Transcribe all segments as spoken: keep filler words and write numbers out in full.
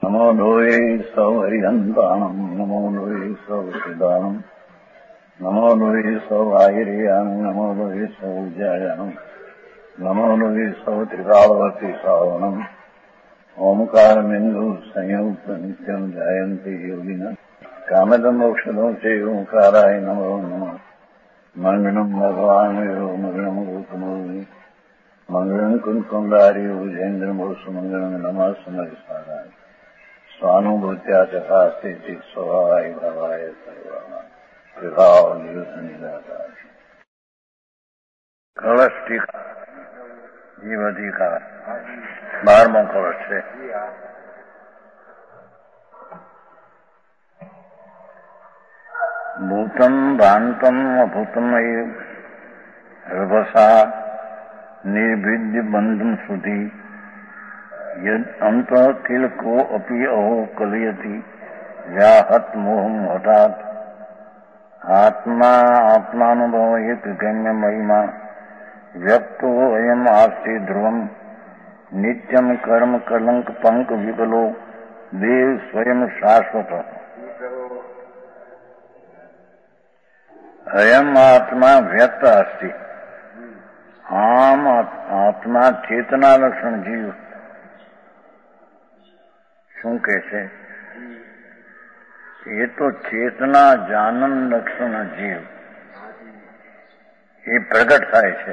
नमो लोये सौहरिहन्ताणम् नमो लोये सौसिदानम् नमो लोये सौवाहिर्यानम् नमो लोये सौज्यायानम् नमो लोये सौत्रिकालवती सावनम् ओंकारमिन्दु संयुक्त नित्यम् जायन्ति योगिनः कामदम् मोक्षदम् च ओंकाराय नमो नमः मंगलम् भगवान् यो मंगलम् गौतमोऽवि मंगलम् कुन्कुण्डारि भुजेन्द्रमोसु मंगलम् नमः समरिसाराय स्वानुभूत्या चकास्ते स्वभावाय भावाय सर्वाणां विभाव निदाताय कलश टीका जीवती का बारहवां कलश है। भूतम भान्तम अभूतम रभसा निर्भिद्य बंधुम श्रुति यद अंत किल को अपि अहो कलयति व्याहत मोहम हठात आत्मा आत्मानुभव एक गम्य महिमा व्यक्तो अयम आस्ते ध्रुवम नित्यम कर्म कलंक पंक विकलो देव स्वयं शाश्वत अयम आत्मा व्यक्त अस्ति आम आत्मा चेतना लक्षण जीव શું કે છે એ તો ચેતના જાનન લક્ષણ જીવ એ પ્રગટ થાય છે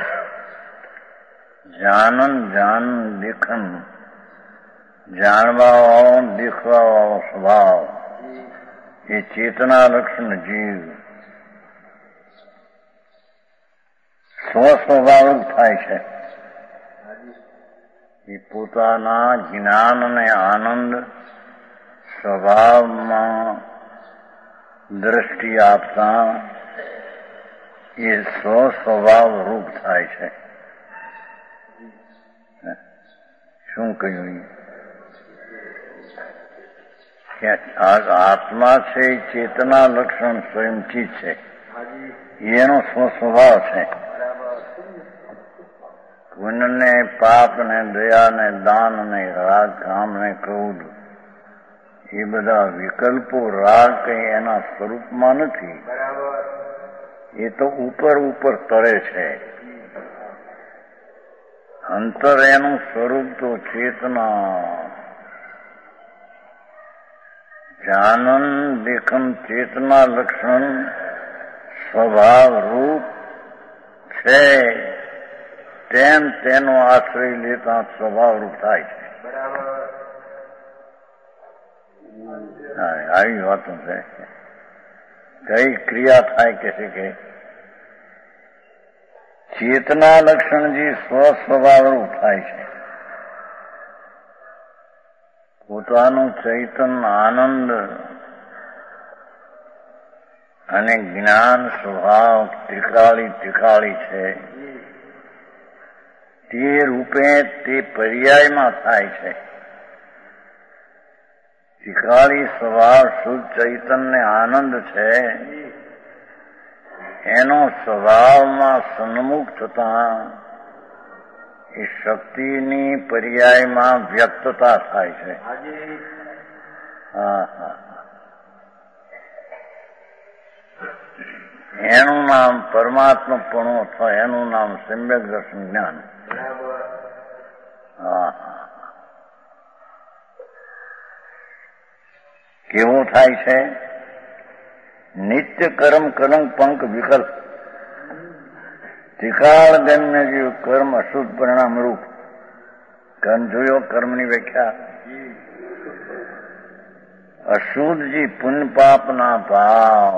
જાનન જાન દેખન જાણવા વાળો દેખવા વાળો સ્વભાવ એ ચેતના લક્ષણ જીવ સ્વસ્વભાવિક થાય છે એ પોતાના જ્ઞાન અને આનંદ સ્વભાવમાં દ્રષ્ટિ આપતા એ સ્વસ્વભાવ રૂપ થાય છે। શું કહ્યું કે આત્મા છે ચેતના લક્ષણ સ્વયં ચીજ છે એનો સ્વસ્વભાવ છે। પુણ્ય ને પાપ ને દયા ને દાન ને રાગ કામ ને ક્રોધ એ બધા વિકલ્પો રાગ કઈ એના સ્વરૂપમાં નથી એ તો ઉપર ઉપર તરે છે અંતર એનું સ્વરૂપ તો ચેતના જાનન દેખન ચેતના લક્ષણ સ્વભાવ રૂપ છે તેમ તેનો આશ્રય લેતા સ્વભાવ રૂપ થાય છે। આવી વાતો છે કઈ ક્રિયા થાય કે છે કે ચેતના લક્ષણ જે સ્વસ્વભાવ રૂપ થાય છે પોતાનું ચૈતન આનંદ અને જ્ઞાન સ્વભાવ ત્રિકાળી ત્રિકાળી છે તે રૂપે તે પર્યાયમાં થાય છે। ત્રિકાળી સ્વભાવ શુદ્ધ ચૈતન્ય આનંદ છે એનો સ્વભાવમાં સન્મુખ થતા એ શક્તિની પર્યાયમાં વ્યક્તતા થાય છે। હા હા એનું નામ પરમાત્મપણું અથવા એનું નામ સમ્યક દર્શન જ્ઞાન। હા કેવું થાય છે નિત્ય કર્મ કલંક પંક વિકલ્પ ત્રિકાળ ગમ્ય જેવું કર્મ અશુદ્ધ પરિણામ રૂપ કર્મ જોયો કર્મની વ્યાખ્યા અશુદ્ધ જી પુણ્ય પાપના ભાવ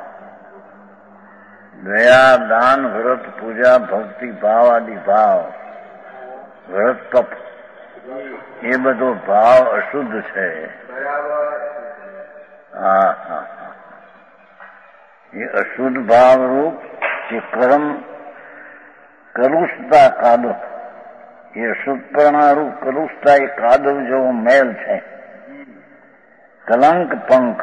દયા દાન વ્રત પૂજા ભક્તિ ભાવ આદિ ભાવ વ્રત તપ એ બધો ભાવ અશુદ્ધ છે। હા હા એ અશુદ્ધ ભાવ રૂપ જે કર્મ કલુષતા કાદવ એ અશુદ્ધપણા રૂપ કલુષતા એ કાદવ જેવો મેલ છે। કલંક પંક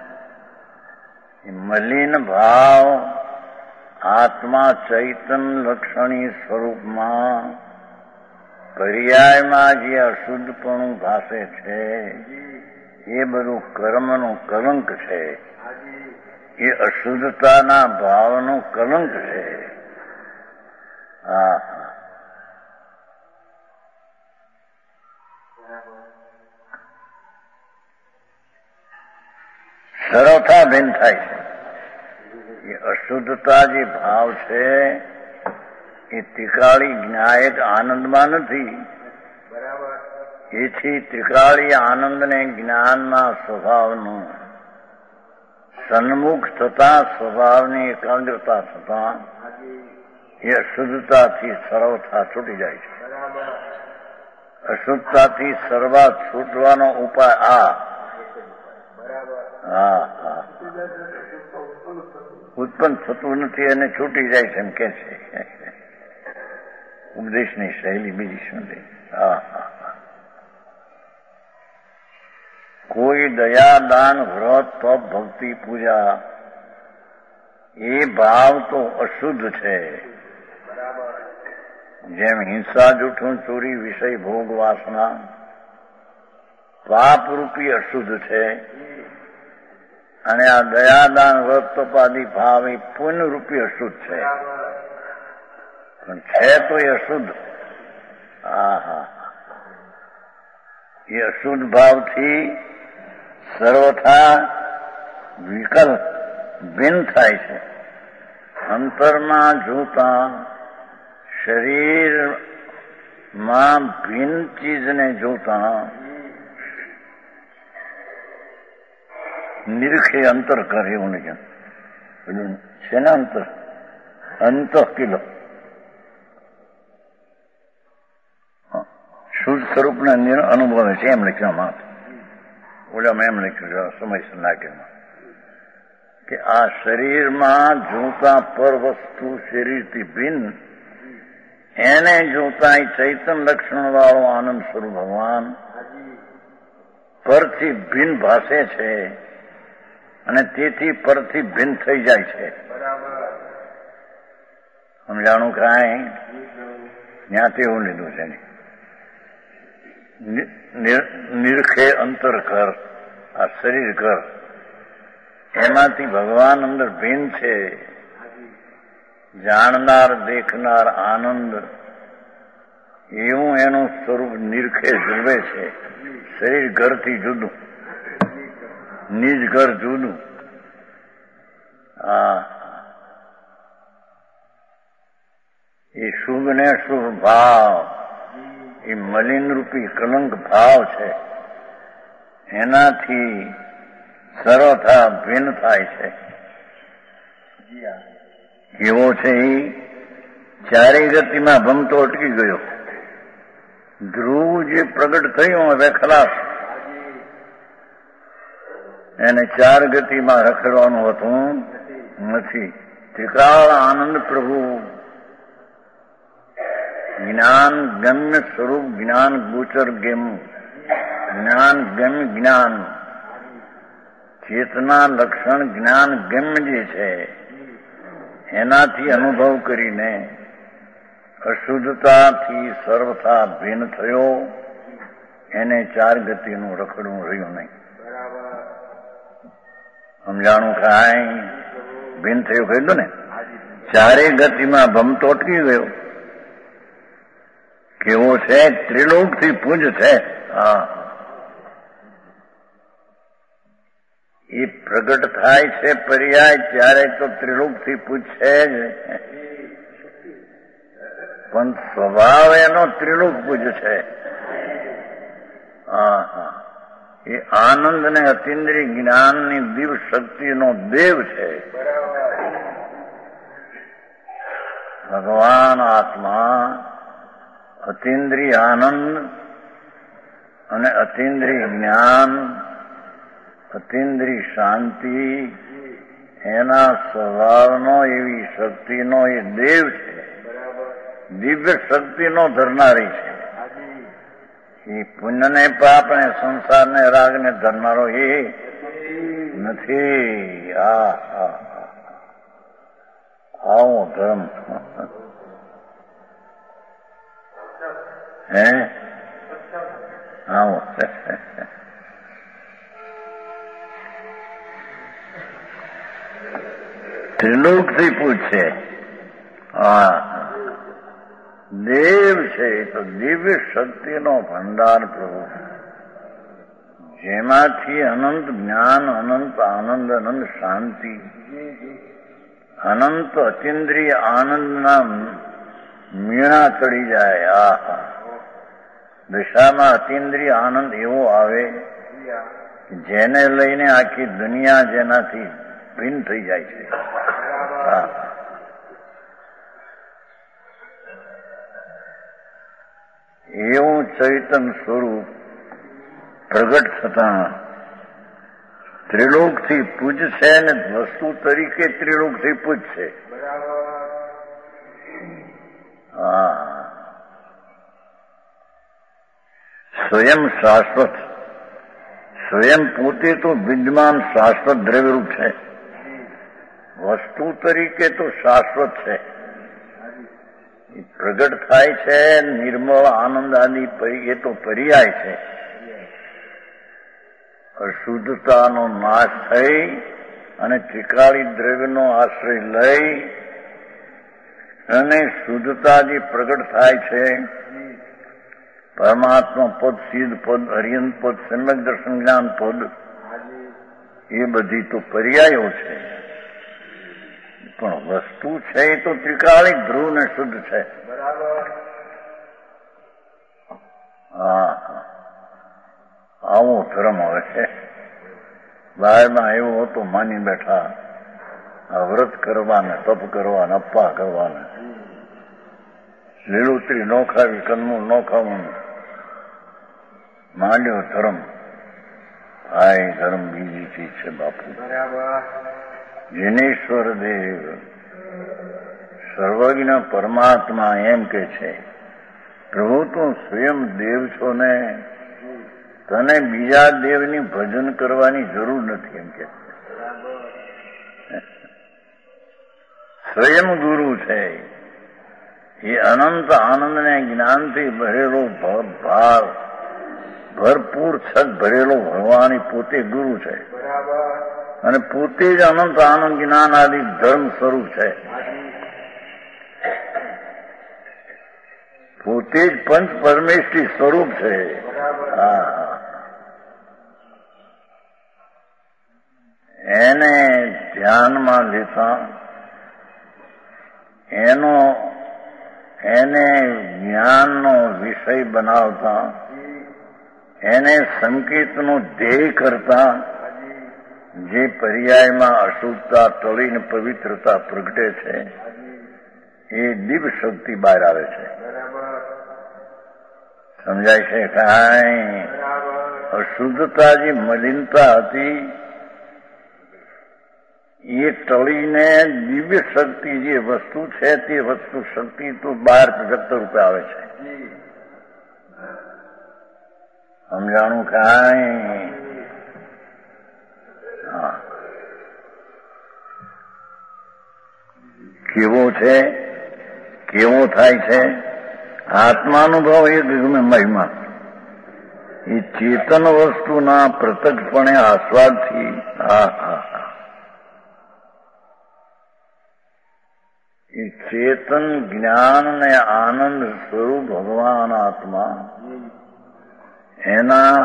એ મલિન ભાવ આત્મા ચૈતન લક્ષણી સ્વરૂપમાં પર્યાયમાં જે અશુદ્ધપણું ભાસે છે એ બધું કર્મનું કલંક છે, એ અશુદ્ધતાના ભાવનું કલંક છે. હા હા સરળતા ભિન્ન થાય છે. એ અશુદ્ધતા જે ભાવ છે એ ત્રિકાળી જ્ઞાયક આનંદમાં નથી. એથી ત્રિકાળી આનંદને જ્ઞાનના સ્વભાવનું સન્મુખ થતા સ્વભાવની એકાગ્રતા થતા એ અશુદ્ધતાથી સર્વથા છૂટી જાય છે. અશુદ્ધતાથી સર્વા છૂટવાનો ઉપાય આ. હા હા ઉત્પન્ન થતું નથી અને છૂટી જાય છે એમ કે છે. ઉપદેશની શૈલી બીજી શું છે? હા હા કોઈ દયા દાન વ્રત તપ ભક્તિ પૂજા એ ભાવ તો અશુદ્ધ છે. જેમ હિંસા જૂઠું ચોરી વિષય ભોગ વાસના પાપરૂપી અશુદ્ધ છે, અને આ દયાદાન વ્રત તપાદી ભાવ એ પુણ્યરૂપી અશુદ્ધ છે. પણ છે તો એ અશુદ્ધ. હા હા એ અશુદ્ધ ભાવથી સર્વથા વિકલ્પ ભિન્ન થાય છે. અંતરમાં જોતા શરીરમાં ભિન્ન ચીજને જોતા નિરખે અંતર કરે એવું નહીં. બધું છે ને અંતર અંત કિલો શુદ્ધ સ્વરૂપને અનુભવે છે એમ લખ્યામાં. ઓલામાં એમ લખ્યું સમયસર નાખ્યામાં કે આ શરીરમાં જોતા પર વસ્તુ શરીરથી ભિન્ન, એને જોતા ચૈતન લક્ષણ વાળો આનંદ સ્વરૂપ ભગવાન પરથી ભિન્ન ભાસે છે અને તેથી પરથી ભિન્ન થઈ જાય છે. સમજાણું કાંઈ? ત્યાંથી એવું લીધું છે. નિરખે અંતર કર, આ શરીર કર, એમાંથી ભગવાન અંદર ભિન્ન છે. જાણનાર દેખનાર આનંદ એવું એનું સ્વરૂપ નિરખે જુએ છે. શરીર ઘરથી જુદું, નિજ ઘર જુદું. હા એ શુભ ને શુભ ભાવ એ મલિન રૂપી કલંક ભાવ છે. એનાથી સર્વથા ભિન્ન થાય છે. કેવો છે એ ચારેય ગતિમાં ભમતો અટકી ગયો. ધ્રુવ જે પ્રગટ થયું હવે ખલાસ. એને ચાર ગતિમાં રખડવાનું હતું નથી. ત્રિકાળ આનંદ પ્રભુ જ્ઞાન ગમ્ય સ્વરૂપ જ્ઞાન ગોચર ગેમ જ્ઞાન ગમ્ય જ્ઞાન ચેતના લક્ષણ જ્ઞાન ગમ્ય જે છે એનાથી અનુભવ કરીને અશુદ્ધતાથી સર્વથા ભિન્ન થયો. એને ચાર ગતિનું રખડવું રહ્યું નહીં. સમજાણું કાંઈ? ભિન્ન થયું કહ્યું ને. ચારેય ગતિમાં ભમતો અટકી ગયો. કેવો છે? ત્રિલોકથી પૂજ છે. હા એ પ્રગટ થાય છે પર્યાય ત્યારે તો ત્રિલોકથી પૂજ છે જ, પણ સ્વભાવ એનો ત્રિલોક પૂજ છે. હા હા એ આનંદ ને અતિન્દ્રિય જ્ઞાનની દિવ્ય શક્તિનો દેવ છે. ભગવાન આત્મા અતિન્દ્રિય આનંદ અને અતિન્દ્રિય જ્ઞાન અતિન્દ્રિય શાંતિ એના સ્વભાવનો એવી શક્તિનો એ દેવ છે. દિવ્ય શક્તિનો ધરનારી છે. એ પુણ્યને પાપ ને સંસારને રાગને ધરનારો એ નથી. આ આવો ધર્મ હે આવો ત્રિલોકથી પૂછે. હા, દેવ છે તો દિવ્ય શક્તિનો ભંડાર પ્રભુ, જેમાંથી અનંત જ્ઞાન, અનંત આનંદ, અનંત શાંતિ, અનંત અતિન્દ્રિય આનંદના મીણા ચડી જાય. આ દશામાં અતિન્દ્રિય આનંદ એવો આવે જેને લઈને આખી દુનિયા જેનાથી ભિન્ન થઈ જાય છે. એવું ચૈતન સ્વરૂપ પ્રગટ થતા ત્રિલોકથી પૂજશે ને વસ્તુ તરીકે ત્રિલોકથી પૂજશે. હા, સ્વયં શાશ્વત, સ્વયં પોતે તો વિદ્યમાન શાશ્વત દ્રવ્યરૂપ છે, વસ્તુ તરીકે તો શાશ્વત છે. પ્રગટ થાય છે નિર્મળ આનંદ આદિ, એ તો પર્યાય છે. અશુદ્ધતાનો નાશ થઈ અને ત્રિકાળી દ્રવ્યનો આશ્રય લઈ અને શુદ્ધતા જે પ્રગટ થાય છે, પરમાત્મા પદ, સિદ્ધ પદ, હરિયન પદ, સમ્યક દર્શન જ્ઞાન પદ, એ બધી તો પર્યાયો છે. પણ વસ્તુ છે એ તો ત્રિકાળી ધ્રુવ ને શુદ્ધ છે. હા, આવો ધર્મ હવે છે. બહારમાં એવો હતો, માની બેઠા આ વ્રત કરવાને, તપ કરવાને, અપ્પા કરવાને, લીલોતરી ન ખાવી, કંદમૂળ ન ખાવું, માંડ્યો ધર્મ. આ ધર્મ બીજી ચીજ છે બાપુ. જીનેશ્વર દેવ સર્વજ્ઞ પરમાત્મા એમ કે છે, પ્રભુ તું સ્વયં દેવ છો ને, તને બીજા દેવની ભજન કરવાની જરૂર નથી એમ કે સ્વયં ગુરુ છે. એ અનંત આનંદ ને જ્ઞાનથી ભરેલો ભાવ, ભરપૂર છત ભરેલો ભગવાન પોતે ગુરુ છે અને પોતે જ અનંત આનંદ જ્ઞાન આદિ ધર્મ સ્વરૂપ છે. પોતે જ પંચ પરમેષ્ઠી સ્વરૂપ છે. હા, એને ધ્યાનમાં લેતા, એનો એને જ્ઞાનનો વિષય બનાવતા, એને સંકેતનો ધ્યેય કરતા, જે પર્યાયમાં અશુદ્ધતા ટળીને પવિત્રતા પ્રગટે છે, એ દિવ્ય શક્તિ બહાર આવે છે. સમજાય છે? કાંઈ અશુદ્ધતા જે મલિનતા હતી એ ટળીને દિવ્ય શક્તિ જે વસ્તુ છે તે વસ્તુ શક્તિ તો બહાર પ્રગટ રૂપે આવે છે. સમજાણું? કાંઈ કેવો છે, કેવો થાય છે આત્માનુભવ? એ ગમે મહિમા એ ચેતન વસ્તુના પ્રત્યક્ષપણે આસ્વાદથી. હા હા હા, એ ચેતન જ્ઞાન ને આનંદ સ્વરૂપ ભગવાન આત્મા, એના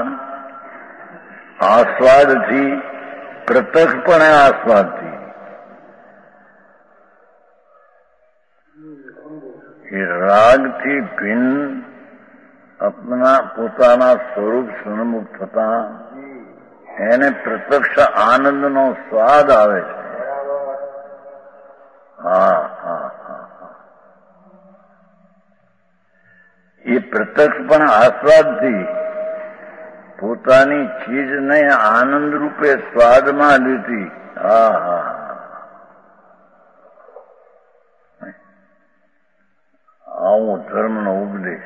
આસ્વાદથી, પ્રત્યક્ષપણે આસ્વાદથી એ રાગથી ભિન્ન આપના પોતાના સ્વરૂપ સન્મુખ થતા એને પ્રત્યક્ષ આનંદનો સ્વાદ આવે છે. હા હા હા હા, એ પ્રત્યક્ષ પણ આસ્વાદથી પોતાની ચીજને આનંદ રૂપે સ્વાદમાં લીધી. હા હા, આવો ધર્મનો ઉપદેશ.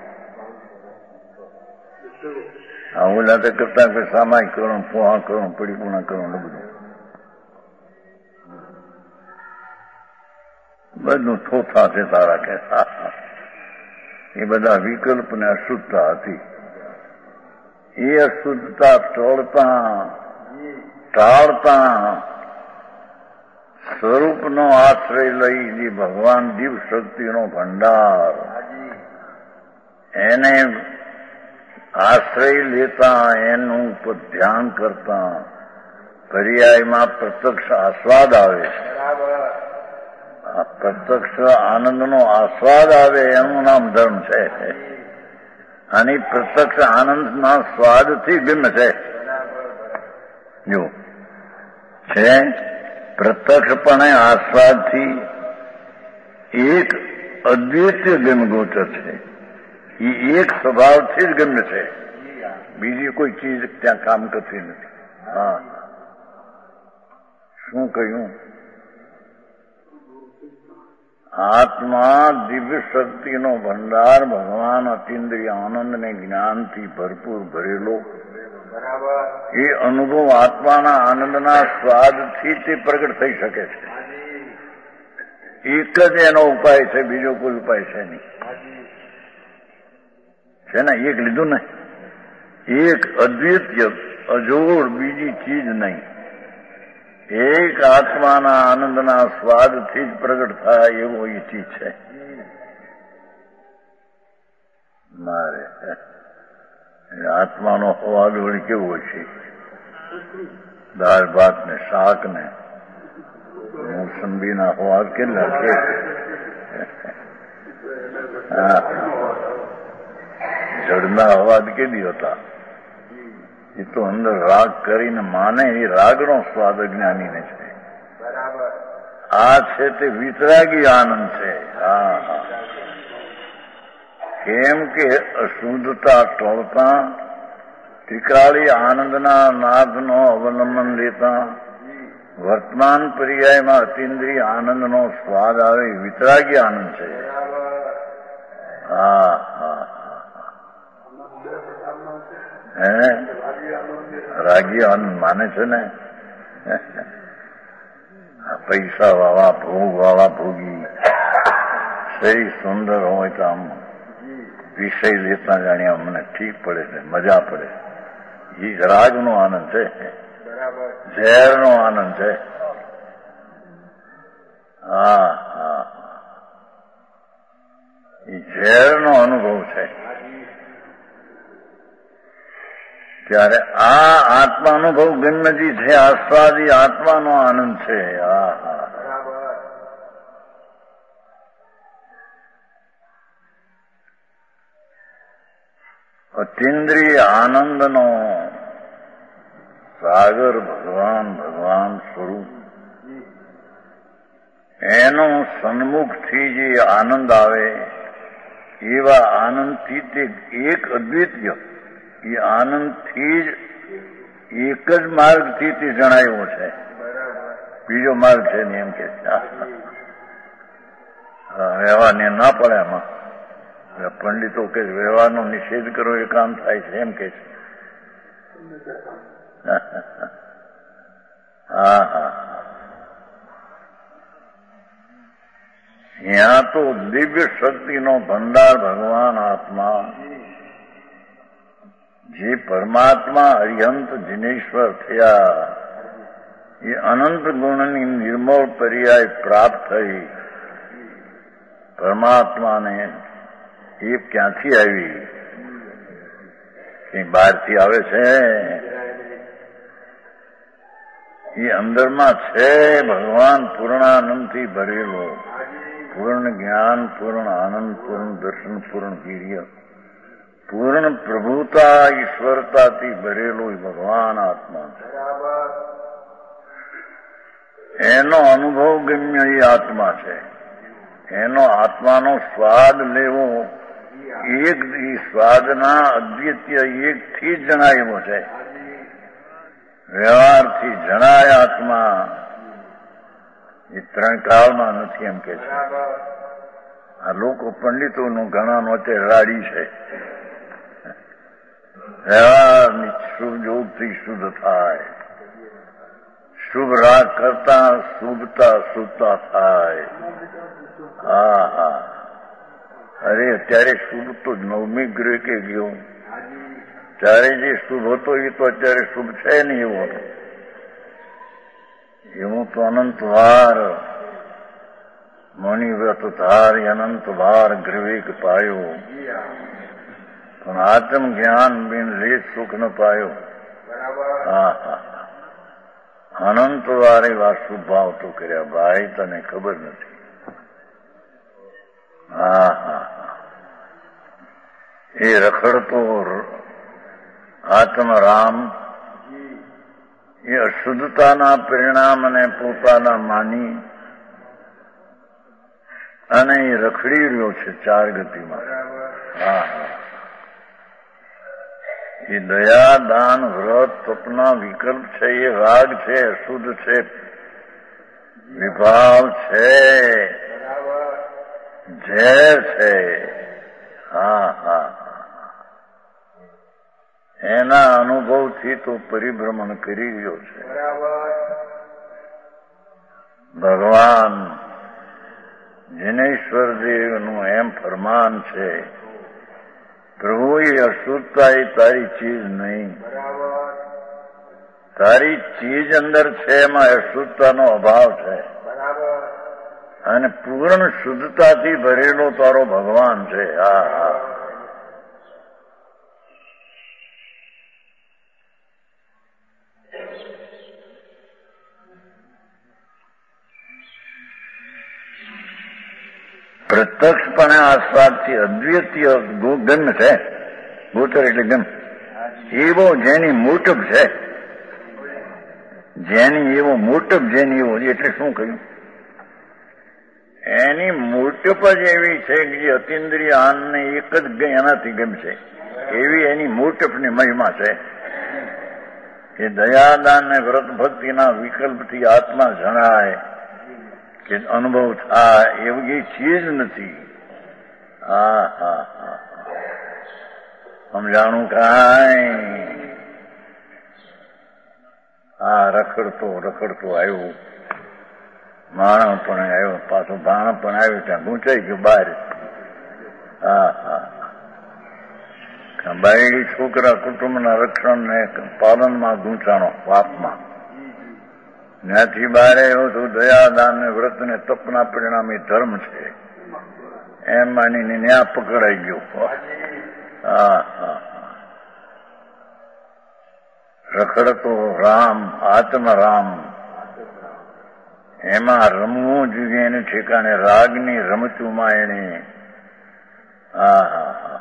આ ઓલા તો કરતા કે સામાય કરો, પોહા કરો, પડીપુણા કરો, બધું બધું થોથા છે તારા કે. એ બધા વિકલ્પ ને અશુદ્ધતા હતી. એ અશુદ્ધતા ટોળતા ટાળતા સ્વરૂપનો આશ્રય લઈ જે ભગવાન દિવ્ય શક્તિનો ભંડાર એને આશ્રય લેતા એનું ઉપર ધ્યાન કરતા પર્યાયમાં પ્રત્યક્ષ આસ્વાદ આવે. આ પ્રત્યક્ષ આનંદનો આસ્વાદ આવે એનું નામ ધર્મ છે. અને પ્રત્યક્ષ આનંદના સ્વાદથી ભિન્ન છે. જો છે પ્રત્યક્ષપણે આસ્વાદથી એક અદ્વિતીય ગમગોચર છે. એ એક સ્વભાવથી જ ગમ્ય છે. બીજી કોઈ ચીજ ત્યાં કામ કરતી નથી. હા, શું કહ્યું? આત્મા દિવ્ય શક્તિનો ભંડાર ભગવાન અતિન્દ્રિય આનંદ ને જ્ઞાનથી ભરપૂર ભરેલો એ અનુભવ આત્માના આનંદના સ્વાદથી તે પ્રગટ થઈ શકે છે. એક જ એનો ઉપાય છે, બીજો કોઈ ઉપાય છે નહીં. છે ને? એક લીધું ને, એક અદ્વિતીય અજોડ બીજી ચીજ નહીં. એક આત્માના આનંદના સ્વાદથી જ પ્રગટ થાય એવો એ ચીજ છે. મારે આત્માનો સ્વાદ વળી કેવો હોય છે? દાળ ભાત ને શાક ને મોસંબીના સ્વાદ કેટલા છે? જળના સ્વાદ કેદી હતા? એ તો અંદર રાગ કરીને માને એ રાગનો સ્વાદ અજ્ઞાનીને છે. આ છે તે વિતરાગી આનંદ છે. હા હા, કેમ કે અશુદ્ધતા ટોળતા ત્રિકાળી આનંદના નાદનો અવલંબન લેતા વર્તમાન પર્યાયમાં અતિન્દ્રિય આનંદનો સ્વાદ આવે વિતરાગી આનંદ છે. હા હા હે રાગી આનંદ માને છે ને. પૈસા વાળા ભોગ વાળા ભોગી સહી સુંદર હોય તો આમ વિષય લેતા જાણ્યા મને ઠીક પડે છે, મજા પડે. એ રાગનો આનંદ છે, ઝેરનો આનંદ છે. હા હા, એ ઝેરનો અનુભવ છે. ત્યારે આ આત્માનુભવ ગમ્યજી છે, આસ્વાદી આત્માનો આનંદ છે. હા હા, અતિન્દ્રિય આનંદનો સાગર ભગવાન ભગવાન સ્વરૂપ એનો સન્મુખથી જે આનંદ આવે એવા આનંદથી તે એક અદ્વિતીય એ આનંદથી જ એક જ માર્ગથી તે જણાયો છે. બીજો માર્ગ છે ને એમ કે વ્યવહારને ના પડે એમાં. પંડિતો કે વ્યવહારનો નિષેધ કરો એ કામ થાય છે એમ કે છે. હા હા, ત્યાં તો દિવ્ય શક્તિનો ભંડાર ભગવાન આત્મા જે પરમાત્મા અરિહંત જિનેશ્વર થયા એ અનંત ગુણની નિર્મળ પર્યાય પ્રાપ્ત થઈ. પરમાત્માને એ ક્યાંથી આવી? કઈ બહારથી આવે છે? એ અંદરમાં છે. ભગવાન પૂર્ણાનંદથી ભરેલો, પૂર્ણ જ્ઞાન, પૂર્ણ આનંદ, પૂર્ણ દર્શન, પૂર્ણ વીર્ય, પૂર્ણ પ્રભુતા ઈશ્વરતાથી ભરેલો એ ભગવાન આત્મા છે. એનો અનુભવ ગમ્ય એ આત્મા છે. એનો આત્માનો સ્વાદ લેવો એક એ સ્વાદના અદ્વિતીય એકથી જ જણાયેલો છે. વ્યવહારથી જણાય આત્મા એ ત્રણ કાળમાં નથી એમ કે છે. આ લોકો પંડિતોનું ઘણાનો અત્યારે રાડી છે. વ્યવહારની શુભ યોગથી શુદ્ધ થાય, શુભ રાગ કરતા શુભતા શુદ્ધતા થાય. હા હા, અરે અત્યારે શુભ તો નવમી ગ્રહ કે ગયો, ત્યારે જે શુભ હતો એ તો અત્યારે શુભ છે નહીં એવો હતો. એવું તો અનંતવાર મણિવ્રત ધારી અનંત વાર ગ્રવિક પાયો, પણ આત્મ જ્ઞાન બિન લેત સુખ ન પાયો. હા હા અનંત વાર એવા શુભ ભાવ તો કર્યા ભાઈ, તને ખબર નથી. હા હા એ રખડતો આત્મરામ એ અશુદ્ધતાના પરિણામને પોતાના માની અને એ રખડી રહ્યો છે ચાર ગતિમાં. હા હા એ દયા દાન વ્રત તપના વિકલ્પ છે, એ રાગ છે, અશુદ્ધ છે, વિભાવ છે, ઝેર છે. હા હા એના અનુભવથી તો પરિભ્રમણ કરી રહ્યો છે. ભગવાન જિનેશ્વર દેવનું એમ ફરમાન છે, પ્રભુ એ અશુદ્ધતા એ તારી ચીજ નહીં, તારી ચીજ અંદર છે એમાં અશુદ્ધતાનો અભાવ છે, અને પૂર્ણ શુદ્ધતાથી ભરેલો તારો ભગવાન છે. હા હા પ્રત્યક્ષપણે આસ્વાદથી અદ્વિતીય ગમ છે. ગોચર એટલે ગમ એવો જેની મોટપ છે, જેની એવો મોટપ જેની એવો એટલે શું કહ્યું? એની મોટપ જ એવી છે કે જે અતિન્દ્રિય આનને એક જ એનાથી ગમશે એવી એની મોટપની મહિમા છે. કે દયાદાન ને વ્રત ભક્તિના વિકલ્પથી આત્મા જણાય કે અનુભવ થાય એવું એ ચીજ નથી. હા હા હા સમજાણું કાંઈ? હા રખડતો રખડતો આવ્યો, માણસ પણ આવ્યો, પાછો ભાણ પણ આવ્યો, ત્યાં ગૂંચાઈ ગયું બહાર. હા હા બાયડી છોકરા કુટુંબના રક્ષણ ને પાલનમાં ગૂંચાણો પાપમાં, ત્યાંથી બહાર આવ્યો તો દયાદાન ને વ્રત ને તપના પરિણામે ધર્મ છે એમ માનીને ન્યા પકડાઈ ગયો. હા હા રખડતો રામ આત્મરામ એમાં રમવું જોઈએ એને ઠેકાણે રાગની રમતુમાં એને. હા હા હા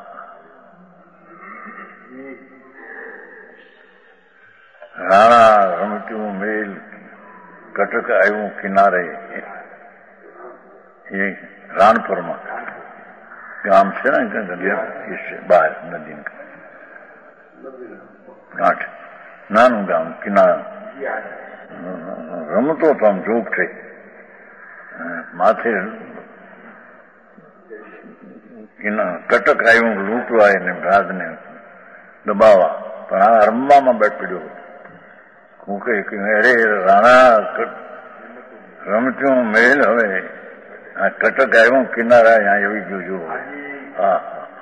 રાણા રમતું મેલ કટક આવ્યું કિનારે, એ રાણપુરમાં ગામ છે ને બહાર નદી કાંઠે નાનું ગામ કિનારા. રમતો તો આમ જોગ થઈ, માથે કટક આવ્યું લૂંટવા એને રાજને દબાવવા, પણ આ રમવામાં બેઠ પડ્યો. હું કઈ અરે રાણા રમતું મેલ હવે આ કટક આવ્યું કિનારા અહીંયા આવી ગયું છું. હા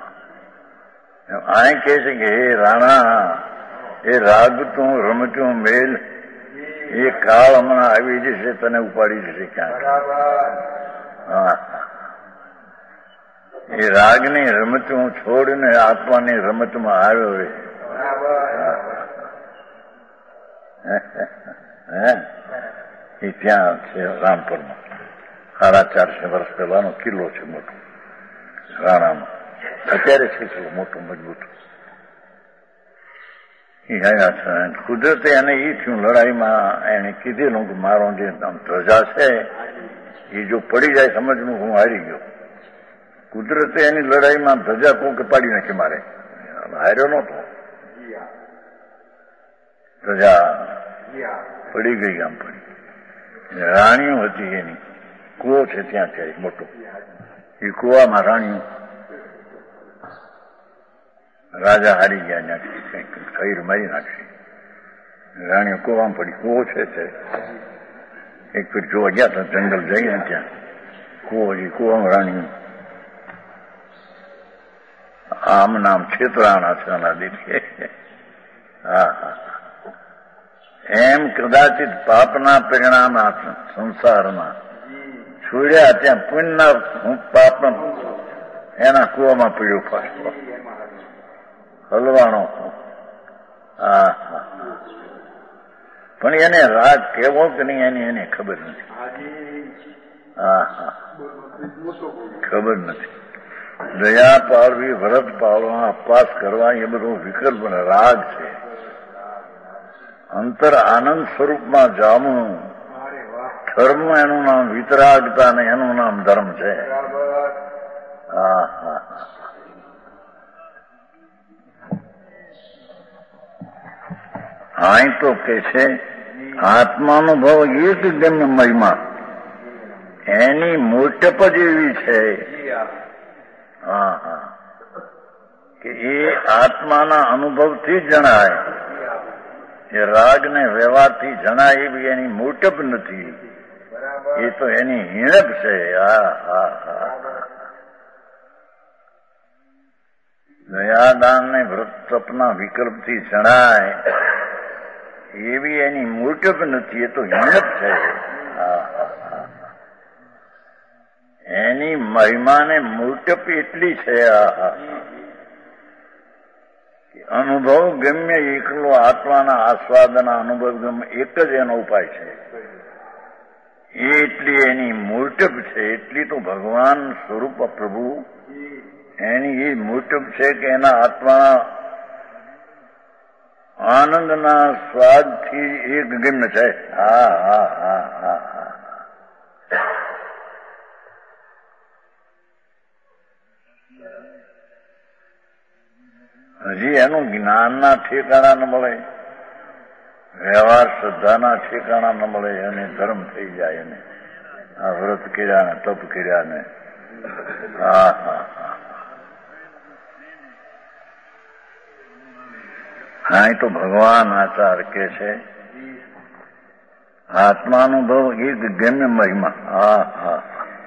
આ કહે છે કે હે રાણા એ રાગતું રમતું મેલ એ કાળ હમણાં આવી જશે, તને ઉપાડી જશે ક્યાંક. હા એ રાગની રમતું છોડીને આત્માની રમતમાં આવ્યો હોય. એ ત્યાં છે રામપુરમાં, સાડા ચારસો વર્ષ પહેલાનો કિલ્લો છે મોટો રાણાનો. અત્યારે છે કિલ્લો મોટો મજબૂત. એ આવ્યા છે. કુદરતે એને એ થયું લડાઈમાં એને કીધેલું કે મારો જે ધ્વજા છે એ જો પડી જાય સમજવું હું હારી ગયો. કુદરતે એની લડાઈમાં ધજા કોકે પાડી નાખી મારે, હાર્યો નહોતો. ધજા પડી ગઈ આમ પડી. રાણીઓ હતી એની, કૂવો છે ત્યાં છે મોટો, એ કૂવામાં રાણીઓ. રાજા હારી ગયા, ત્યાંથી કંઈક ખૈર મારી નાખી, રાણીઓ કૂવામાં પડી. કૂવો છે તે એક ફીટ જોવા ગયા હતા જંગલ જઈને, ત્યાં કૂવો છે, કૂવામાં રાણીઓ આમ નામ છેતરાણા છે અનાદિથી. હા હા એમ કદાચિત પાપના પરિણામ સંસારમાં છોડ્યા ત્યાં પુણ્યના પાપ એના કુવામાં પીડ્યો પાછો હલવાણો. હા હા પણ એને રાગ કેવો કે નહીં એની એને ખબર નથી. હા હા ખબર નથી. દયા પાળવી, વ્રત પાળવા, અપવાસ કરવા એ બધું વિકલ્પ રાગ છે. અંતર આનંદ સ્વરૂપમાં જામવું ધર્મ એનું નામ વિતરાગતા ને એનું નામ ધર્મ છે. હા હા અહીં તો કે છે આત્માનુભવ એક ગમ્ય મહિમા એની મોટપ જ એવી છે. હા હા કે એ આત્માના અનુભવથી જ જણાય. એ રાગ ને વ્યવહારથી જણાય એવી એની મોટપ નથી. એ તો એની હિણપ છે. હા હા હા દયાદાન ને વ્રત તપના વિકલ્પથી જણાય એવી એની મોટપ નથી. એ તો હિણપ છે. હા હા હા એની મહિમાને મોટપ એટલી છે. હા હા અનુભવ ગમ્ય એકલો આત્માના આસ્વાદના અનુભવ ગમ્ય એક જ એનો ઉપાય છે. એ એટલી એની મોટપ છે. એટલી તો ભગવાન સ્વરૂપ પ્રભુ એની એ મોટપ છે કે એના આત્માના આનંદના સ્વાદથી એક ગમ્ય છે. હા હા હા હા હા હજી એનું જ્ઞાનના ઠેકાણા ન મળે, વ્યવહાર શ્રદ્ધાના ઠેકાણા ન મળે અને ધર્મ થઈ જાય. એને આ વ્રત કર્યા ને તપ કર્યા ને. હા હા હા હા તો ભગવાન આચાર કે છે આત્માનુભવ એક ગમ્ય મહિમા. હા હા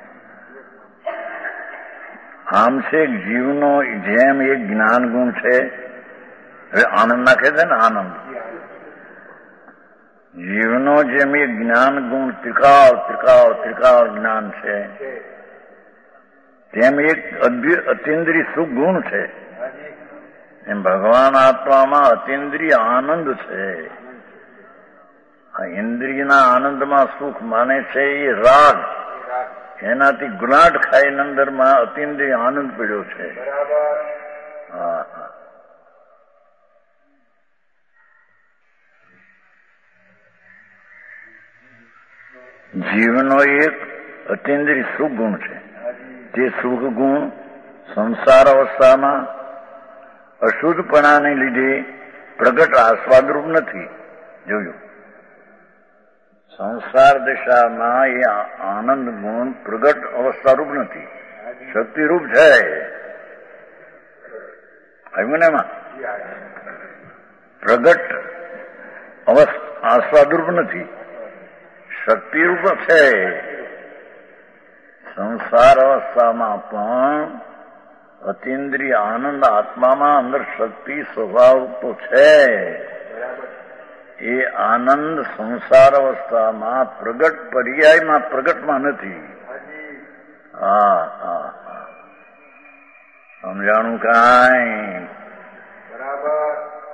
આમ છે જીવનો જેમ એક જ્ઞાન ગુણ છે. હવે આનંદ નાખે છે ને આનંદ જીવનો જેમ એક જ્ઞાન ગુણ ત્રિકાળ ત્રિકાળ ત્રિકાળ જ્ઞાન છે તેમ એક અતિન્દ્રિય સુખ ગુણ છે. એમ ભગવાન આત્મામાં અતિન્દ્રિય આનંદ છે. આ ઇન્દ્રિયના આનંદમાં સુખ માને છે એ રાગ. એનાથી ગુલાટ ખાઈને અંદરમાં અતિન્દ્રિય આનંદ પડ્યો છે. હા હા જીવનો એક અતિન્દ્રિય સુખ ગુણ છે. તે સુખ ગુણ સંસાર અવસ્થામાં અશુદ્ધપણાને લીધે પ્રગટ આસ્વાદરૂપ નથી. જોયું સંસાર દશામાં એ આનંદ ગુણ પ્રગટ અવસ્થારૂપ નથી, શક્તિરૂપ છે. આવ્યું ને એમાં પ્રગટ આસ્વાદરૂપ નથી, શક્તિરૂપ છે. સંસાર અવસ્થામાં પણ અતિન્દ્રિય આનંદ આત્મામાં અંદર શક્તિ સ્વભાવ તો છે. એ આનંદ સંસાર અવસ્થામાં પ્રગટ પર્યાયમાં પ્રગટમાં નથી. હા હા સમજાણું કાંઈ? બરાબર.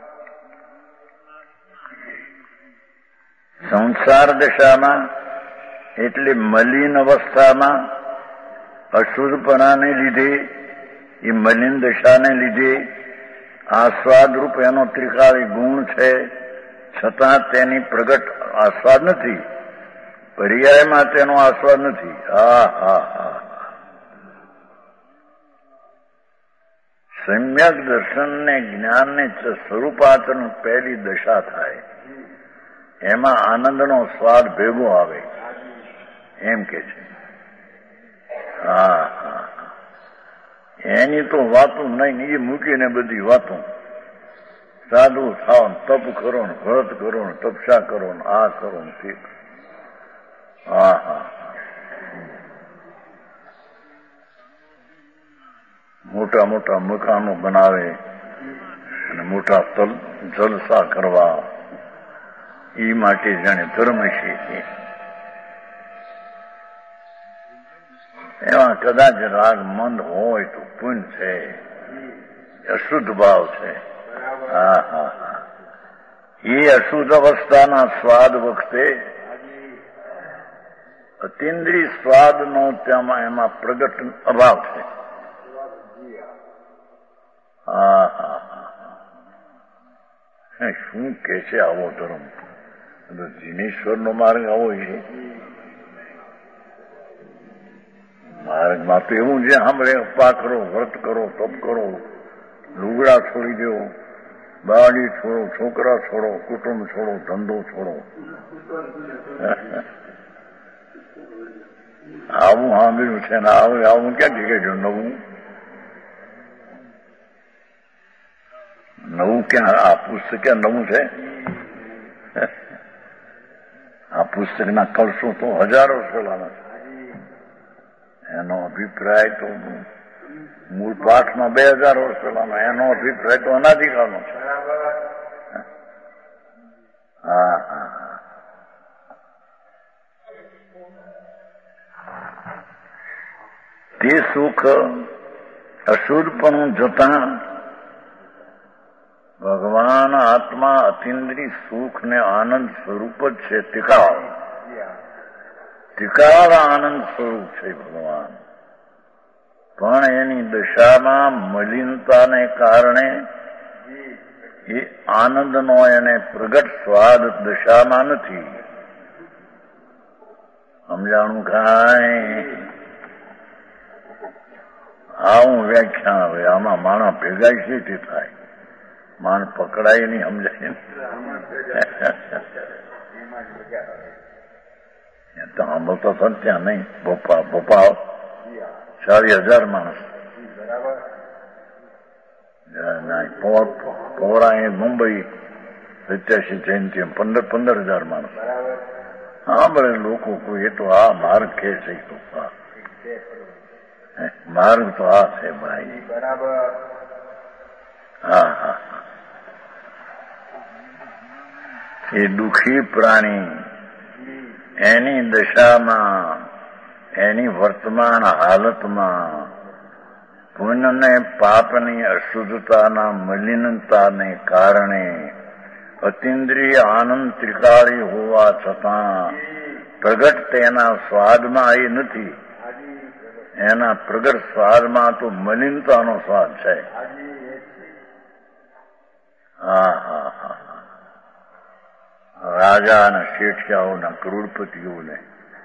સંસાર દશામાં એટલે મલિન અવસ્થામાં અશુદ્ધપણાને લીધે એ મલિન દશાને લીધે આસ્વાદરૂપ એનો ત્રિકાળી ગુણ છે, છતાં તેની પ્રગટ આસ્વાદ નથી, પર્યાયમાં તેનો આસ્વાદ નથી. હા હા હા સમ્યક દર્શનને જ્ઞાનને સ્વરૂપાચરણ પહેલી દશા થાય, એમાં આનંદનો સ્વાદ ભેગો આવે એમ કે છે. હા હા એની તો વાતો નહીં, એ મૂકીને બધી વાતો સાધુ થાવ, તપ કરો ને વ્રત કરો ને તપસ્યા કરો ને આ કરો ને તે. હા હા મોટા મોટા મકાનો બનાવે અને મોટા તલ જલસા કરવા, એ માટે જાણે ધર્મ છે. એમાં કદાચ રાગ મંદ હોય તો પુણ્ય છે, અશુદ્ધ ભાવ છે. હા હા હા એ અશુદ્ધ અવસ્થાના સ્વાદ વખતે અતિન્દ્રિય સ્વાદનો તેમાં એમાં પ્રગટ અભાવ છે. હા હા હા શું કે છે આવો ધર્મ? જીનેશ્વરનો માર્ગ આવો છે. માર્ગમાં તો એવું છે, સાંભળે ઉપા કરો, વ્રત કરો, તપ કરો, લુગડા છોડી દો, બાળી છોડો, છોકરા છોડો, કુટુંબ છોડો, ધંધો છોડો. આવું સાંભળ્યું છે ને આવું આવું ક્યાં જગ્યાએ નવું નવું ક્યાં? આ પુસ્તક ક્યાં નવું છે? આ પુસ્તકના કલશો તો હજારો વર્ષોના છે. એનો અભિપ્રાય તો મૂળ પાઠમાં બે હજાર વર્ષ પહેલાનો, એનો અભિપ્રાય તો અનાધિકાળનો છે. હા હા તે સુખ અશુદ્ધપણું જતા ભગવાન આત્મા અતિન્દ્રિય સુખ ને આનંદ સ્વરૂપ જ છે. તિકાળ તિકાળ આનંદ સ્વરૂપ છે ભગવાન. પણ એની દશામાં મલિનતાને કારણે એ આનંદનો એને પ્રગટ સ્વાદ દશામાં નથી. સમજાણું કાંઈ? આવું વ્યાખ્યાન હવે આમાં માણસ ભેગા છે થાય, માણ પકડાય નહીં, સમજાય નહીં. તો સાંભળતો સત્યા નહીં. ભોપા ભોપા ચાલીસ હજાર માણસ, પૌરા મુંબઈ સત્યાસી જયંતિ પંદર પંદર હજાર માણસ સાંભળે લોકો. કોઈ એ તો આ માર્ગ કે છે, તો માર્ગ તો આ છે ભાઈ. હા હા એ દુઃખી પ્રાણી એની દશામાં, એની વર્તમાન હાલતમાં પુણ્ય ને પાપની અશુદ્ધતાના મલિનતાને કારણે અતિન્દ્રિય આનંદ ત્રિકાળી હોવા છતાં પ્રગટ તેના સ્વાદમાં એ નથી. એના પ્રગટ સ્વાદમાં તો મલિનતાનો સ્વાદ છે. હા હા હા રાજા અને શેઠિયાઓના કરોડપતિઓને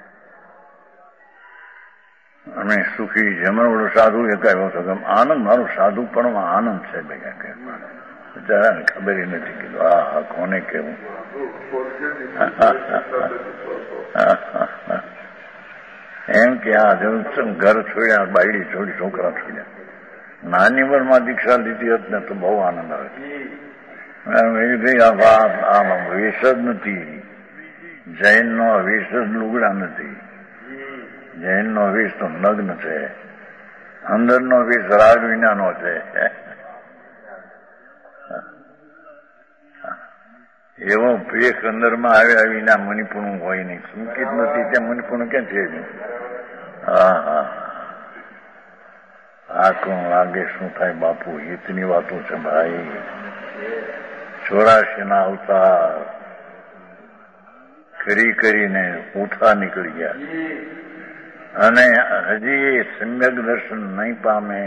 અમે સુખી જમણવડો સાધુ એકાયો હતો. આનંદ મારો સાધુ પણ આનંદ છે. ભેગા કે બિચારાને ખબર નથી કીધું આ હા કોને કેવું. એમ કે આ જન ઘર છોડ્યા, બાયડી છોડી, છોકરા છોડ્યા. નાની ઉંમરમાં દીક્ષા લીધી હોત ને તો બહુ આનંદ આવે. આમાં વેશ જ નથી. જૈન નો વેશ જ લુગડા નથી. જૈન નો વેશ તો નગ્ન છે. અંદર નો વેશ રાગ વિનાનો છે. એવો ભેખ અંદરમાં આવ્યા વિના મણિપુણું હોય નહીં. સંકેત નથી ત્યાં મણિપુણું ક્યાં છે? હા હા આ કોણ લાગે શું થાય બાપુ? હિતની વાતો છે ભાઈ. ચોરાશી ના અવતાર કરી કરીને ઉઠા નીકળી ગયા અને હજી એ સમ્યક દર્શન નહીં પામે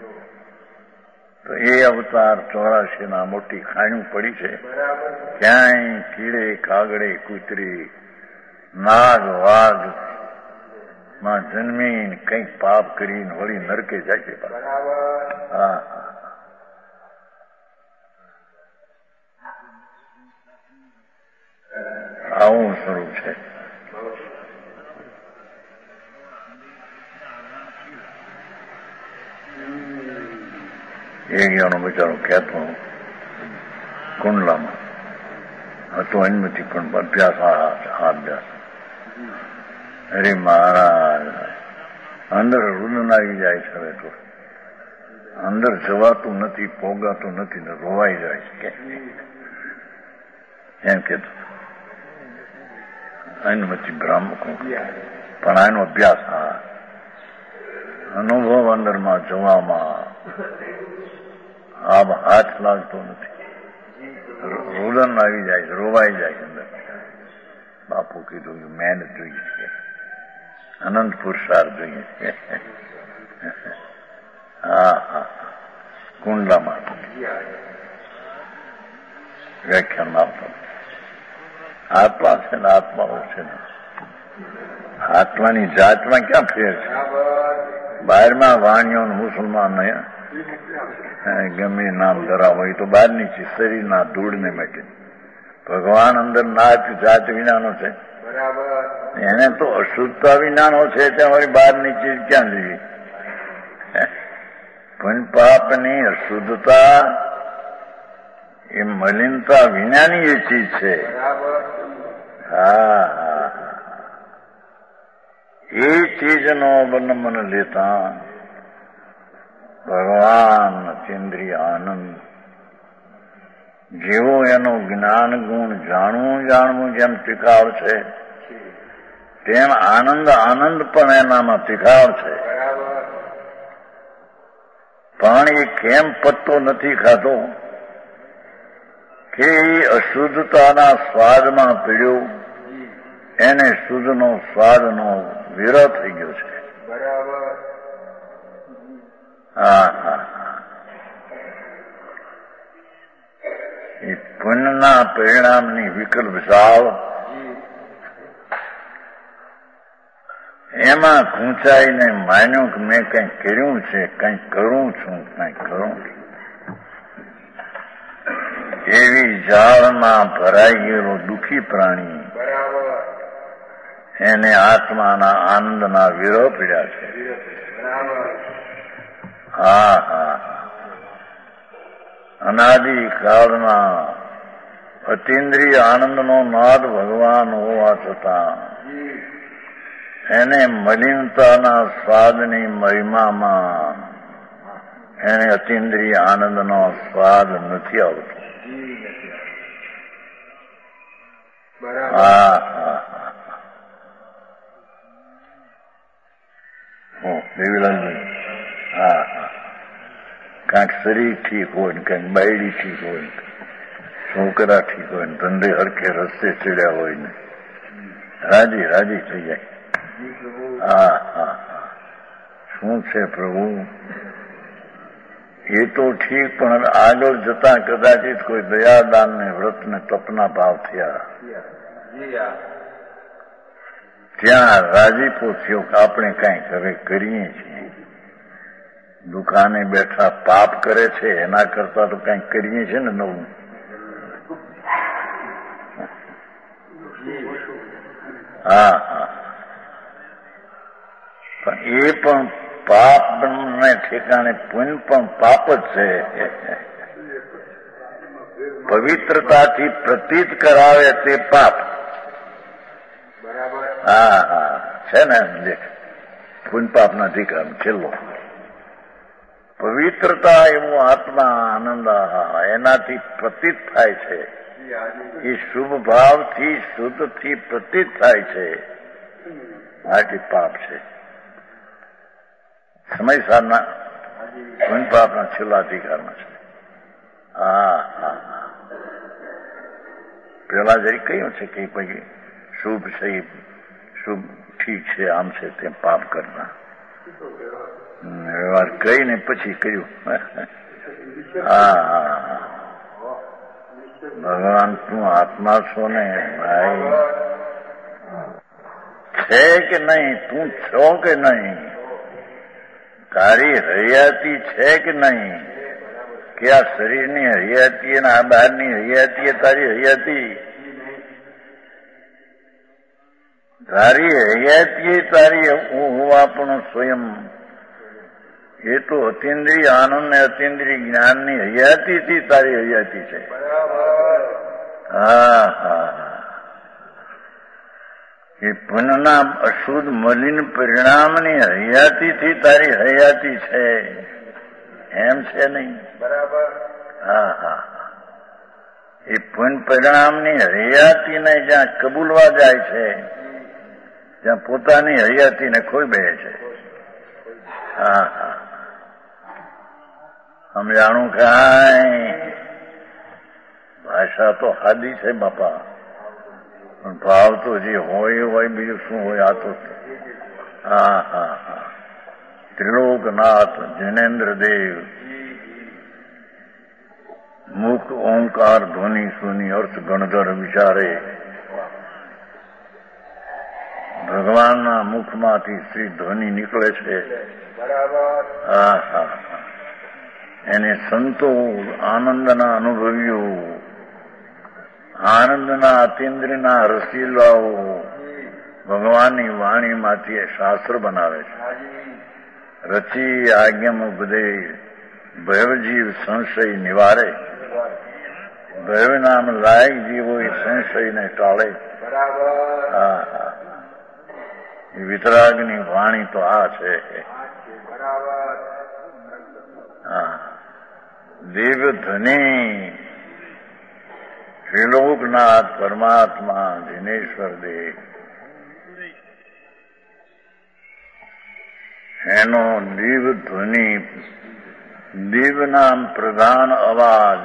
તો એ અવતાર ચોરાશી ના મોટી ખાણું પડી છે. ક્યાંય કીડે કાગડે કૂતરી નાગ વાઘ માં જન્મીને કંઈક પાપ કરીને વળી નરકે જાય છે. હા આવું સ્વરૂપ છે. એક જણો બિચારો કહેતો કુંડલામાં હતો એમથી પણ અભ્યાસ અભ્યાસ અરે મહારાજ અંદર રુદન આવી જાય છે. હવે તો અંદર જવાતું નથી, પોગાતું નથી ને રોવાઈ જાય છે એમ કેતો એનમાંથી બ્રાહ્મકો પણ આનો અભ્યાસ હા અનુભવ અંદરમાં જવામાં આમ હાથ લાગતો નથી, રોદન આવી જાય છે, રોવાઈ જાય છે અંદર. બાપુ કીધું મહેનત જોઈએ છે, અનંત પુરુષાર્થ જોઈએ છે. હા હા કુંડલામાં વ્યાખ્યાન આપતો આત્મા છે ને આત્માઓ છે ને આત્માની જાતમાં ક્યાં ફેર છે? બહારમાં વાણીઓ મુસલમાન ગમે નામ ધરાવ હોય તો બહારની ચીજ શરીરના ધૂળને માટે. ભગવાન અંદર નાચ જાત વિનાનો છે, એને તો અશુદ્ધતા વિનાનો છે, ત્યાં વળી બહારની ચીજ ક્યાં લેવી? પણ પાપની અશુદ્ધતા એ મલિનતા વિનાની એ ચીજ છે. હા હા એ ચીજનો અવલંબન લેતા ભગવાન અચેન્દ્રિય આનંદ જેવો એનો જ્ઞાન ગુણ જાણવું જાણવું જેમ તીખાવ છે, તેમ આનંદ આનંદ પણ એનામાં તીખાવ છે. પણ એ કેમ પત્તો નથી ખાતો કે એ અશુદ્ધતાના સ્વાદમાં પીડ્યો, એને શુદ્ધનો સ્વાદનો વિરહ થઈ ગયો છે. હા હા એ પુણ્યના પરિણામની વિકલ્પ સાવ એમાં ખૂંચાઈને માન્યું કે મેં કંઈક કર્યું છે, કંઈક કરું છું, કંઈક કરું છું. એવી જાળમાં ભરાઈ ગયેલો દુઃખી પ્રાણી એને આત્માના આનંદના વિરહ પીડ્યા છે. હા હા અનાદિ કાળના અતિન્દ્રિય આનંદનો નાદ ભગવાન હોવા છતાં એને મલિનતાના સ્વાદની મહિમામાં એને અતિન્દ્રિય આનંદનો સ્વાદ નથી આવતો. હા હા દેવીલાલભાઈ હા હા કાંઈક શરીર ઠીક હોય ને કાંઈક બાયડી ઠીક હોય ને છોકરા ઠીક હોય ને ધંધે હરખે રસ્તે ચડ્યા હોય ને રાજી રાજી થઈ જાય. હા હા હા શું છે પ્રભુ એ તો ઠીક, પણ આગળ જતા કદાચિત કોઈ દયાદાન ને વ્રત ને તપના ભાવ થયા ત્યાં રાજીપો થયો કે આપણે કાંઈક હવે કરીએ છીએ. દુકાને બેઠા પાપ કરે છે એના કરતા તો કંઈક કરીએ છીએ ને નવું. હા હા પણ એ પણ પાપ ને ઠેકાણે પુણ્ય પણ પાપ જ છે. પવિત્રતાથી પ્રતીત કરાવે તે પાપ. હા હા છે ને દેખ પુણ્ય પાપના અધિકાર છેલ્લો પવિત્રતા એવું આત્મા આનંદ એનાથી પ્રતીત થાય છે. એ શુભ ભાવથી શુદ્ધથી પ્રતીત થાય છે, માટે પાપ છે. સમય સારના પુણ્ય પાપના છેલ્લા અધિકારમાં છે. હા હા પેલા જરી કહ્યું છે કે પછી શુભ છે, શુભ ઠીક છે, આમ છે તેમ પાપ કરના વ્યવહાર કહીને પછી કર્યું. હા હા ભગવાન તું આત્મા છો ને ભાઈ, છે કે નહીં? તું છો કે નહીં? તારી હરિયાતી છે કે નહીં? કે આ શરીરની હરિયાતી અને આ બહારની હરિયાતી એ તારી હરિયાતી? તારી હરિયાતી તારી હોવા પણ સ્વયં એ તો અતિન્દ્રિય આનંદ ને અતિન્દ્રિય જ્ઞાનની હરિયાતીથી તારી હરિયાતી છે. હા હા એ પુનઃના અશુદ્ધ મલિન પરિણામની હરિયાતીથી તારી હરિયાતી છે. એમ છે નહીં. બરાબર. હા હા હા એ પુણ્ય પરિણામની હયાતીને જ્યાં કબૂલવા જાય છે ત્યાં પોતાની હયાતીને ખોઈ બે છે. હા હા સમજાણું કાંઈ ભાષા તો હાદી છે બાપા, પણ ભાવ તો જે હોય હોય બીજું શું હોય. આ તો હા હા હા ત્રિલોકનાથ જૈનેન્દ્ર દેવ મુખ ઓંકાર ધ્વનિ સુની અર્થ ગણધર વિચારે ભગવાનના મુખમાંથી શ્રી ધ્વનિ નીકળે છે. હા હા એને સંતો આનંદના અનુભવીઓ, આનંદના અતિન્દ્રના રસીલાઓ ભગવાનની વાણીમાંથી શાસ્ત્ર બનાવે છે. રચી આજ્ઞમ ઉપદેશ ભયજીવ સંશય નિવારે. ભય નામ લાયક જીવો એ સંશયને ટાળે. હા હા વિતરાગની વાણી તો આ છે. હા દેવધની ત્રિલોકનાથ પરમાત્મા દિનેશ્વર દેવ એનો દિવ ધ્વનિ દિવનામ પ્રધાન અવાજ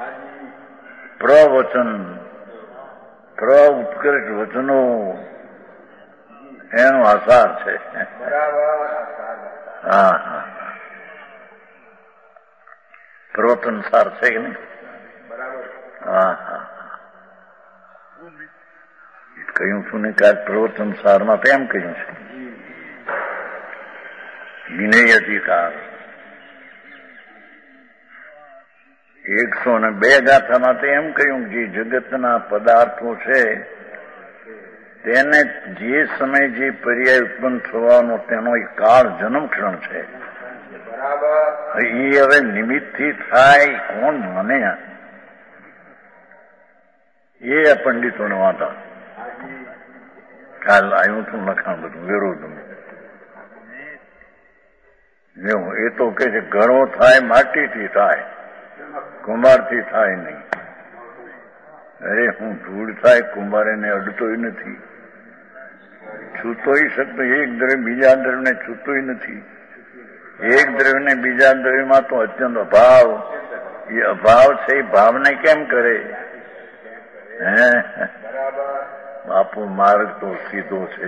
પ્રવચન પ્ર ઉત્કૃષ્ટ વચનો એનો આસાર છે. હા હા પ્રવચન સાર છે કે નહીં? હા હા કહ્યું છું ને કે પ્રવચન સારમાં તો એમ કહ્યું છે વિનય અધિકાર એકસો ને બે ગાથામાં તો એમ કહ્યું કે જગતના પદાર્થો છે તેને જે સમય જે પર્યાય ઉત્પન્ન થવાનો તેનો એક કાળ જન્મક્ષણ છે. એ હવે નિમિત્તથી થાય કોણ મને એ પંડિતોને વાંધા. કાલ આવ્યું હતું લખાણ બધું વિરોધ. એ તો કે છે ઘણો થાય માટીથી થાય, કુંભારથી થાય નહીં. અરે હું ધૂળ થાય કુંભાર એને અડતોય નથી, છૂતોય શકતો. એક દ્રવ્ય બીજા દ્રવ્યને છૂતોય નથી. એક દ્રવ્યને બીજા દ્રવ્યમાં તો અત્યંત અભાવ. એ અભાવ છે એ ભાવને કેમ કરે? હે બાપુ માર્ગ તો સીધો છે,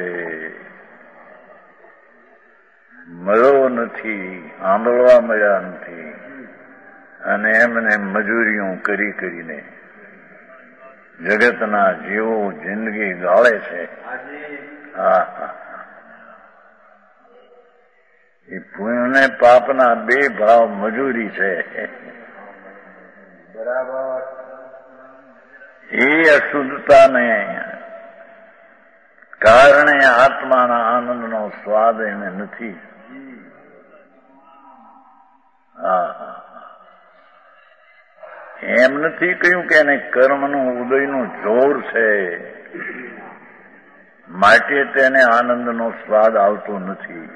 મળ્યો નથી, સાંભળવા મળ્યા નથી, અને એમને મજૂરીઓ કરી કરીને જગતના જીવો જિંદગી ગાળે છે. હા હા એ પુણ્ય પાપના બે ભાવ મજૂરી છે. બરાબર. એ અશુદ્ધતાને કારણે આત્માના આનંદનો સ્વાદ એને નથી. હા હા એમ નથી કહ્યું કે એને કર્મનું ઉદયનું જોર છે માટે તેને આનંદનો સ્વાદ આવતો નથી.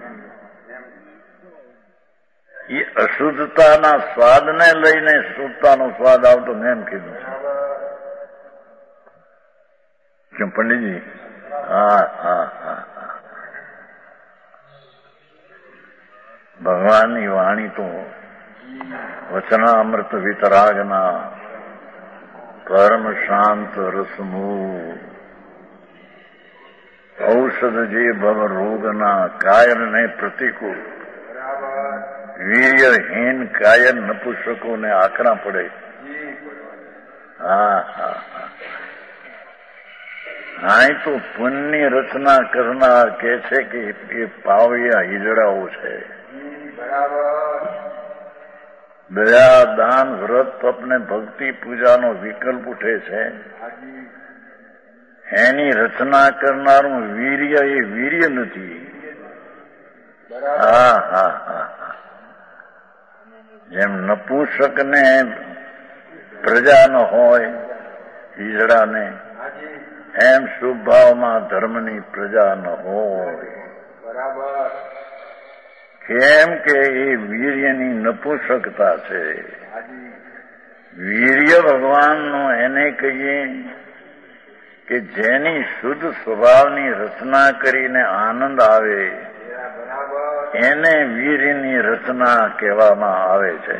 એ અશુદ્ધતાના સ્વાદને લઈને શુદ્ધતાનો સ્વાદ આવતો મેં એમ કીધું છે. કેમ પંડિતજી? હા હા હા ભગવાનની વાણી તો વચનામૃત વિતરાગના પરમ શાંત રસમૂ ઔષધ જે ભવ રોગના કાયરને પ્રતિકૂળ વીર્યહીન કાયર નપુસકોને આકરા પડે. હા હા હા તો પુણ્યની રચના કરનાર કે છે કે એ પાવ્યા હિજડાઓ છે. દયા દાન વ્રત તપને ભક્તિ પૂજાનો વિકલ્પ ઉઠે છે. એની રચના કરનારું વીર્ય એ વીર્ય નથી. હા હા હા જેમ નપુંસકને પ્રજા ન હોય હિજડાને, એમ શુભ ભાવમાં ધર્મની પ્રજા ન હોય. કેમ કે એ વીર્યની નપુંસકતા છે. વીર્ય ભગવાનનું એને કહીએ કે જેની શુદ્ધ સ્વભાવની રચના કરીને આનંદ આવે એને વીર્યની રચના કહેવામાં આવે છે.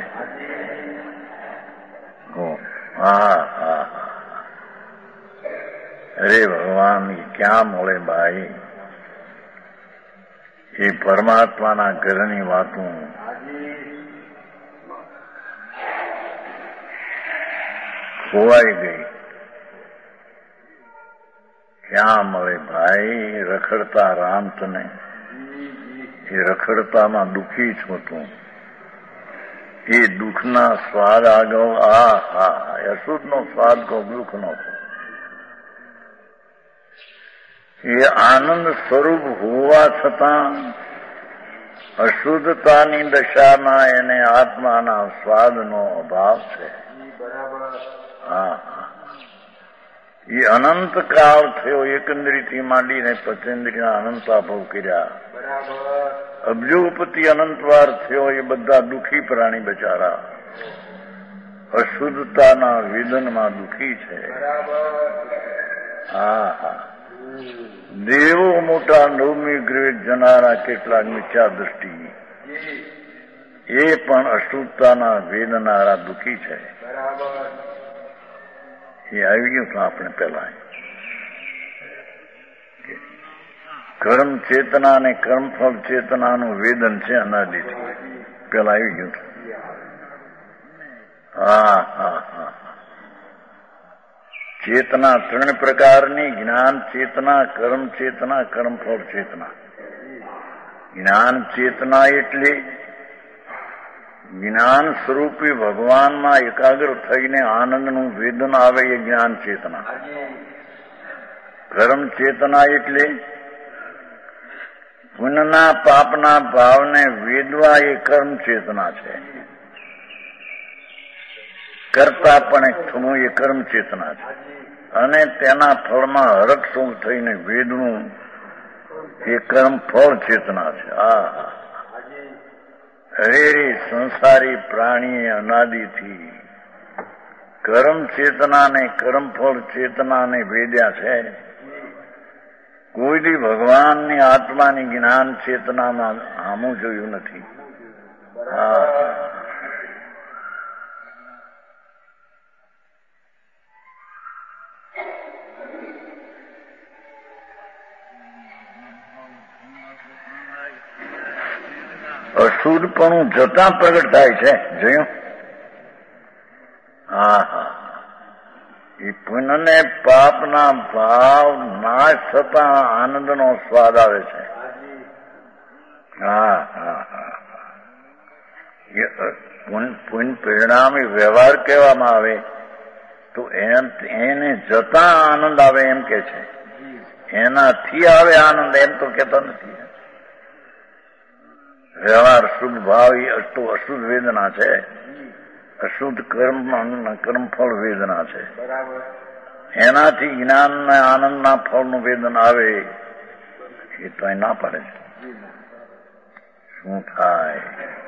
હા હા અરે ભગવાન ક્યાં મળે ભાઈ? એ પરમાત્માના ઘરની વાતો ખોવાઈ ગઈ. ક્યાં મળે ભાઈ? રખડતા રામ તને, એ રખડતામાં દુઃખી છું તું. એ દુઃખના સ્વાદ આગળ આ હા અશુદ્ધનો સ્વાદ કહો દુઃખનો કહો. એ આનંદ સ્વરૂપ હોવા છતાં અશુદ્ધતાની દશામાં એને આત્માના સ્વાદનો અભાવ છે. હા એ અનંત કાળ થયો. એકંદરીથી માંડીને પચેન્દ્રીના અનંતા ભવ કર્યા. અબજોપતિ અનંતવાર થયો. એ બધા દુઃખી પ્રાણી બચારા અશુદ્ધતાના વેદનમાં દુઃખી છે. હા હા દેવો મોટા નવમી ગ્રેડ જનારા કેટલાક મિથ્યા દ્રષ્ટિ એ પણ અશુદ્ધતાના વેદનારા દુઃખી છે. એ આવી ગયું તો આપણે પેલા કર્મ ચેતના અને કર્મફળ ચેતનાનું વેદન છે અનાદિથી. પેલા આવી ગયું. હા હા હા ચેતના ત્રણ પ્રકારની: જ્ઞાન ચેતના, કર્મ ચેતના, કર્મફળ ચેતના. જ્ઞાન ચેતના એટલે જ્ઞાન સ્વરૂપી ભગવાનમાં એકાગ્ર થઈને આનંદનું વેદન આવે એ જ્ઞાન ચેતના. કર્મ ચેતના એટલે પુણ્યના પાપના ભાવને વેદવા એ કર્મ ચેતના છે. કરતા પણ એક થવું એ કર્મ ચેતના છે. અને તેના ફળમાં હરકસુખ થઈને વેદનું એ કર્મ ફળ ચેતના છે. આ અરે સંસારી પ્રાણી અનાદિથી કર્મ ચેતનાને કર્મફળ ચેતનાને વેદ્યા છે. કોઈ દી ભગવાનની આત્માની જ્ઞાન ચેતનામાં આમું જોયું નથી. હા અશુદ્ધપણું જતા પ્રગટ થાય છે. જોયું? હા હા એ પુણ્યને પાપના ભાવ નાશ થતા આનંદનો સ્વાદ આવે છે. હા હા હા પુણ્ય પરિણામી વ્યવહાર કહેવામાં આવે તો એને જતા આનંદ આવે એમ કે છે. એનાથી આવે આનંદ એમ તો કહેતા નથી. વ્યવહાર શુદ્ધ ભાવ એ અષ્ટો અશુદ્ધ વેદના છે. અશુદ્ધ કર્મ કર્મફળ વેદના છે. એનાથી જ્ઞાનના આનંદના ફળનું વેદન આવે એ તો એ ના પડે છે. શું થાય?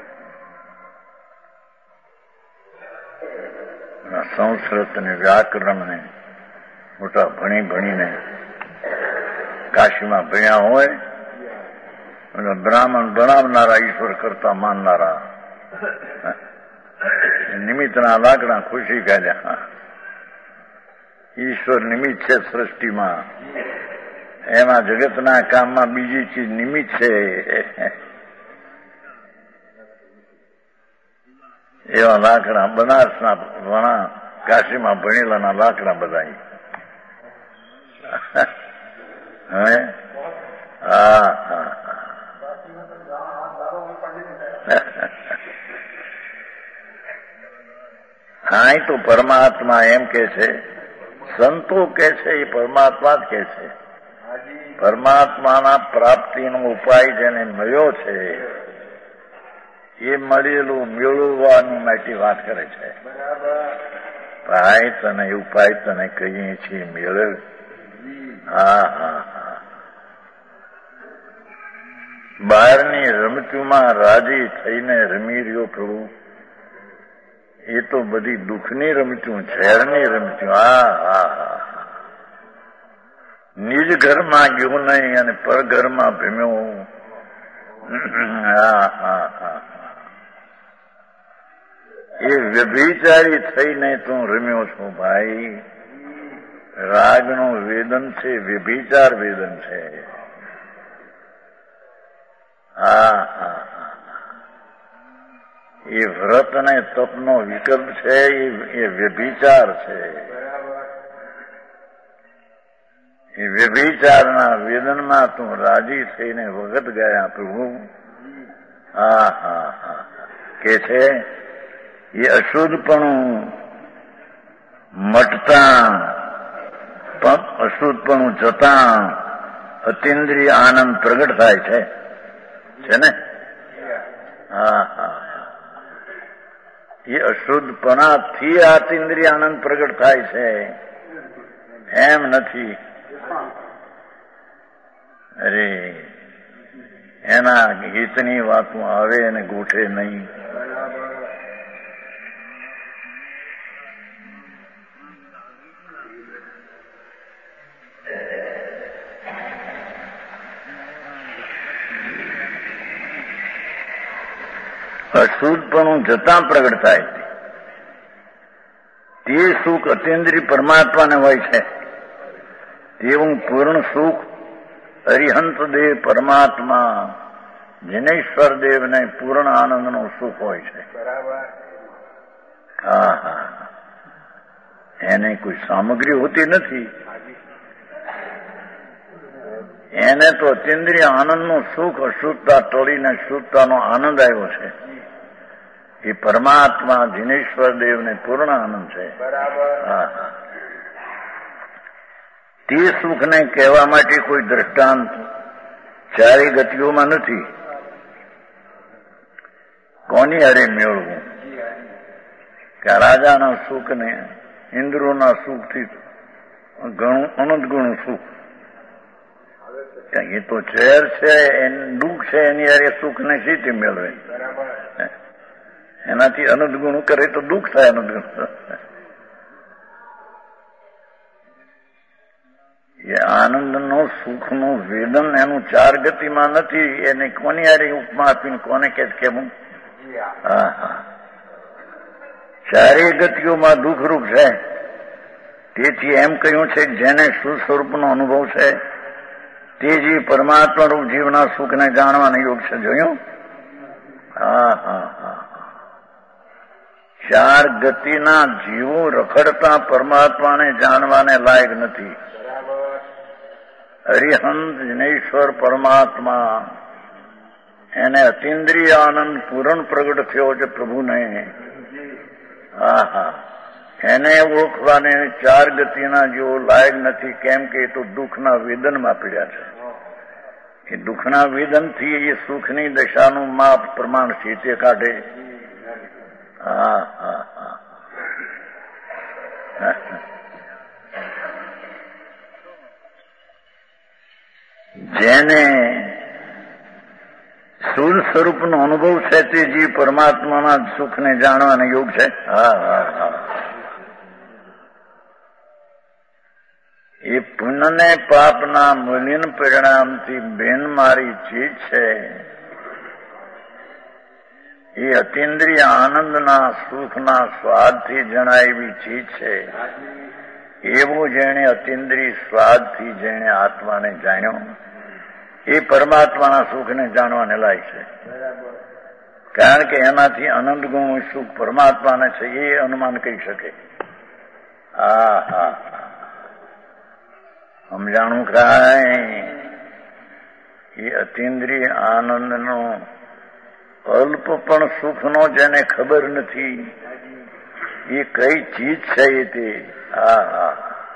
સંસ્કૃત ને વ્યાકરણ ને મોટા ભણી ભણીને કાશીમાં ભણ્યા હોય અને બ્રાહ્મણ ભણાવનારા ઈશ્વર કરતા માનનારા નિમિત્તના લાકડા ખુશી કાઢ્યા. ઈશ્વર નિમિત્ત છે સૃષ્ટિમાં, એમાં જગતના કામમાં બીજી ચીજ નિમિત્ત છે. એવા લાકડા બનારસના વણા કાશીમાં ભણેલાના લાકડા બધા. હવે હા હા હા તો પરમાત્મા એમ કે છે, સંતો કે છે એ પરમાત્મા જ કે છે. પરમાત્માના પ્રાપ્તિનો ઉપાય જેને મળ્યો છે એ મળેલું મેળવવાની માટે વાત કરે છે. ભાઈ તને ઉપાય તને કહીએ છીએ મેળવ. હા હા હા બહારની રમતીમાં રાજી થઈને રમી રહ્યો પ્રભુ, એ તો બધી દુઃખની રમતું, ઝેરની રમતું. હા હા હા નિજ ઘરમાં ગયો નહીં અને પરઘરમાં ભીમ્યો. હા હા હા એ વ્યભિચારી થઈને તું રમ્યો છો ભાઈ. રાગનું વેદન છે, વ્યભિચાર વેદન છે. હા હા એ વ્રત અને તપનો વિકલ્પ છે, એ વ્યભિચાર છે. એ વ્યભિચારના વેદનમાં તું રાજી થઈને વખત ગયા પ્રભુ. હા હા હા કે છે એ અશુદ્ધપણું મટતા, અશુદ્ધપણું જતા અતિન્દ્રિય આનંદ પ્રગટ થાય છે છે ને. હા હા એ અશુદ્ધપણાથી આતિન્દ્રિય આનંદ પ્રગટ થાય છે, એમ નથી. અરે એના ગીતની વાતો આવે અને ગોઠે નહીં. અશુદ્ધપણું જતાં પ્રગટ થાય તે સુખ અતિન્દ્રિય પરમાત્માને હોય છે. તેવું પૂર્ણ સુખ અરિહંત દેવ પરમાત્મા જિનેશ્વર દેવને પૂર્ણ આનંદનું સુખ હોય છે. હા હા એને કોઈ સામગ્રી હોતી નથી. એને તો અતિન્દ્રિય આનંદનું સુખ અશુદ્ધતા ટોળીને શુદ્ધતાનો આનંદ આવ્યો છે. એ પરમાત્મા જિનેશ્વર દેવને પૂર્ણ આનંદ છે. હા હા તે સુખને કહેવા માટે કોઈ દ્રષ્ટાંત ચારે ગતિઓમાં નથી. કોની હારે મેળવું કે રાજાના સુખને ઇન્દ્રોના સુખથી ઘણું અનંત ગુણું સુખ. એ તો ઝેર છે, દુઃખ છે, એની હારે સુખને સીધી મેળવે. એનાથી અનંત ગુણ કરે તો દુઃખ થાય. અનંત ગુણ એ આનંદનો સુખનું વેદન એનું ચાર ગતિમાં નથી. એને કોની હારે ઉપમા આપીને કોને કે કેવું? હા હા ચારેય ગતિઓમાં દુઃખરૂપ છે. તેથી એમ કહ્યું છે કે જેને શુદ્ધ સ્વરૂપનો અનુભવ છે તે જે પરમાત્મા રૂપ જીવના સુખને જાણવાનો યોગ છે. જોયું? હા હા હા ચાર ગતિના જીવો રખડતા પરમાત્માને જાણવાને લાયક નથી. હરિહંત જિનેશ્વર પરમાત્મા એને અતિન્દ્રિય આનંદ પૂર્ણ પ્રગટ થયો છે પ્રભુને. હા હા એને ઓળખવાને ચાર ગતિના જેવો લાયક નથી. કેમ કે એ તો દુઃખના વેદનમાં પીડ્યા છે. એ દુઃખના વેદનથી એ સુખની દશાનું માપ પ્રમાણ સીતે કાઢે. હા હા હા જેને શુદ્ધ સ્વરૂપનો અનુભવ છે તે જે પરમાત્માના સુખને જાણવાનો યોગ છે. હા હા હા એ પુણ્યને પાપના મૂલ્યન પરિણામથી બેન મારી ચીજ છે. એ અતિન્દ્રિય આનંદના સુખના સ્વાદથી જણાયેલી ચીજ છે. એવો જેણે અતિન્દ્રિય સ્વાદથી જેણે આત્માને જાણ્યો એ પરમાત્માના સુખને જાણવાને લાયક છે. કારણ કે એનાથી અનંત ગુણ સુખ પરમાત્માને છે એ અનુમાન કહી શકે. હા હા સમજાણું કાંઈ? એ અતિન્દ્રિય આનંદનો અલ્પ પણ સુખનો જેને ખબર નથી એ કઈ ચીજ છે એ તે. હા હા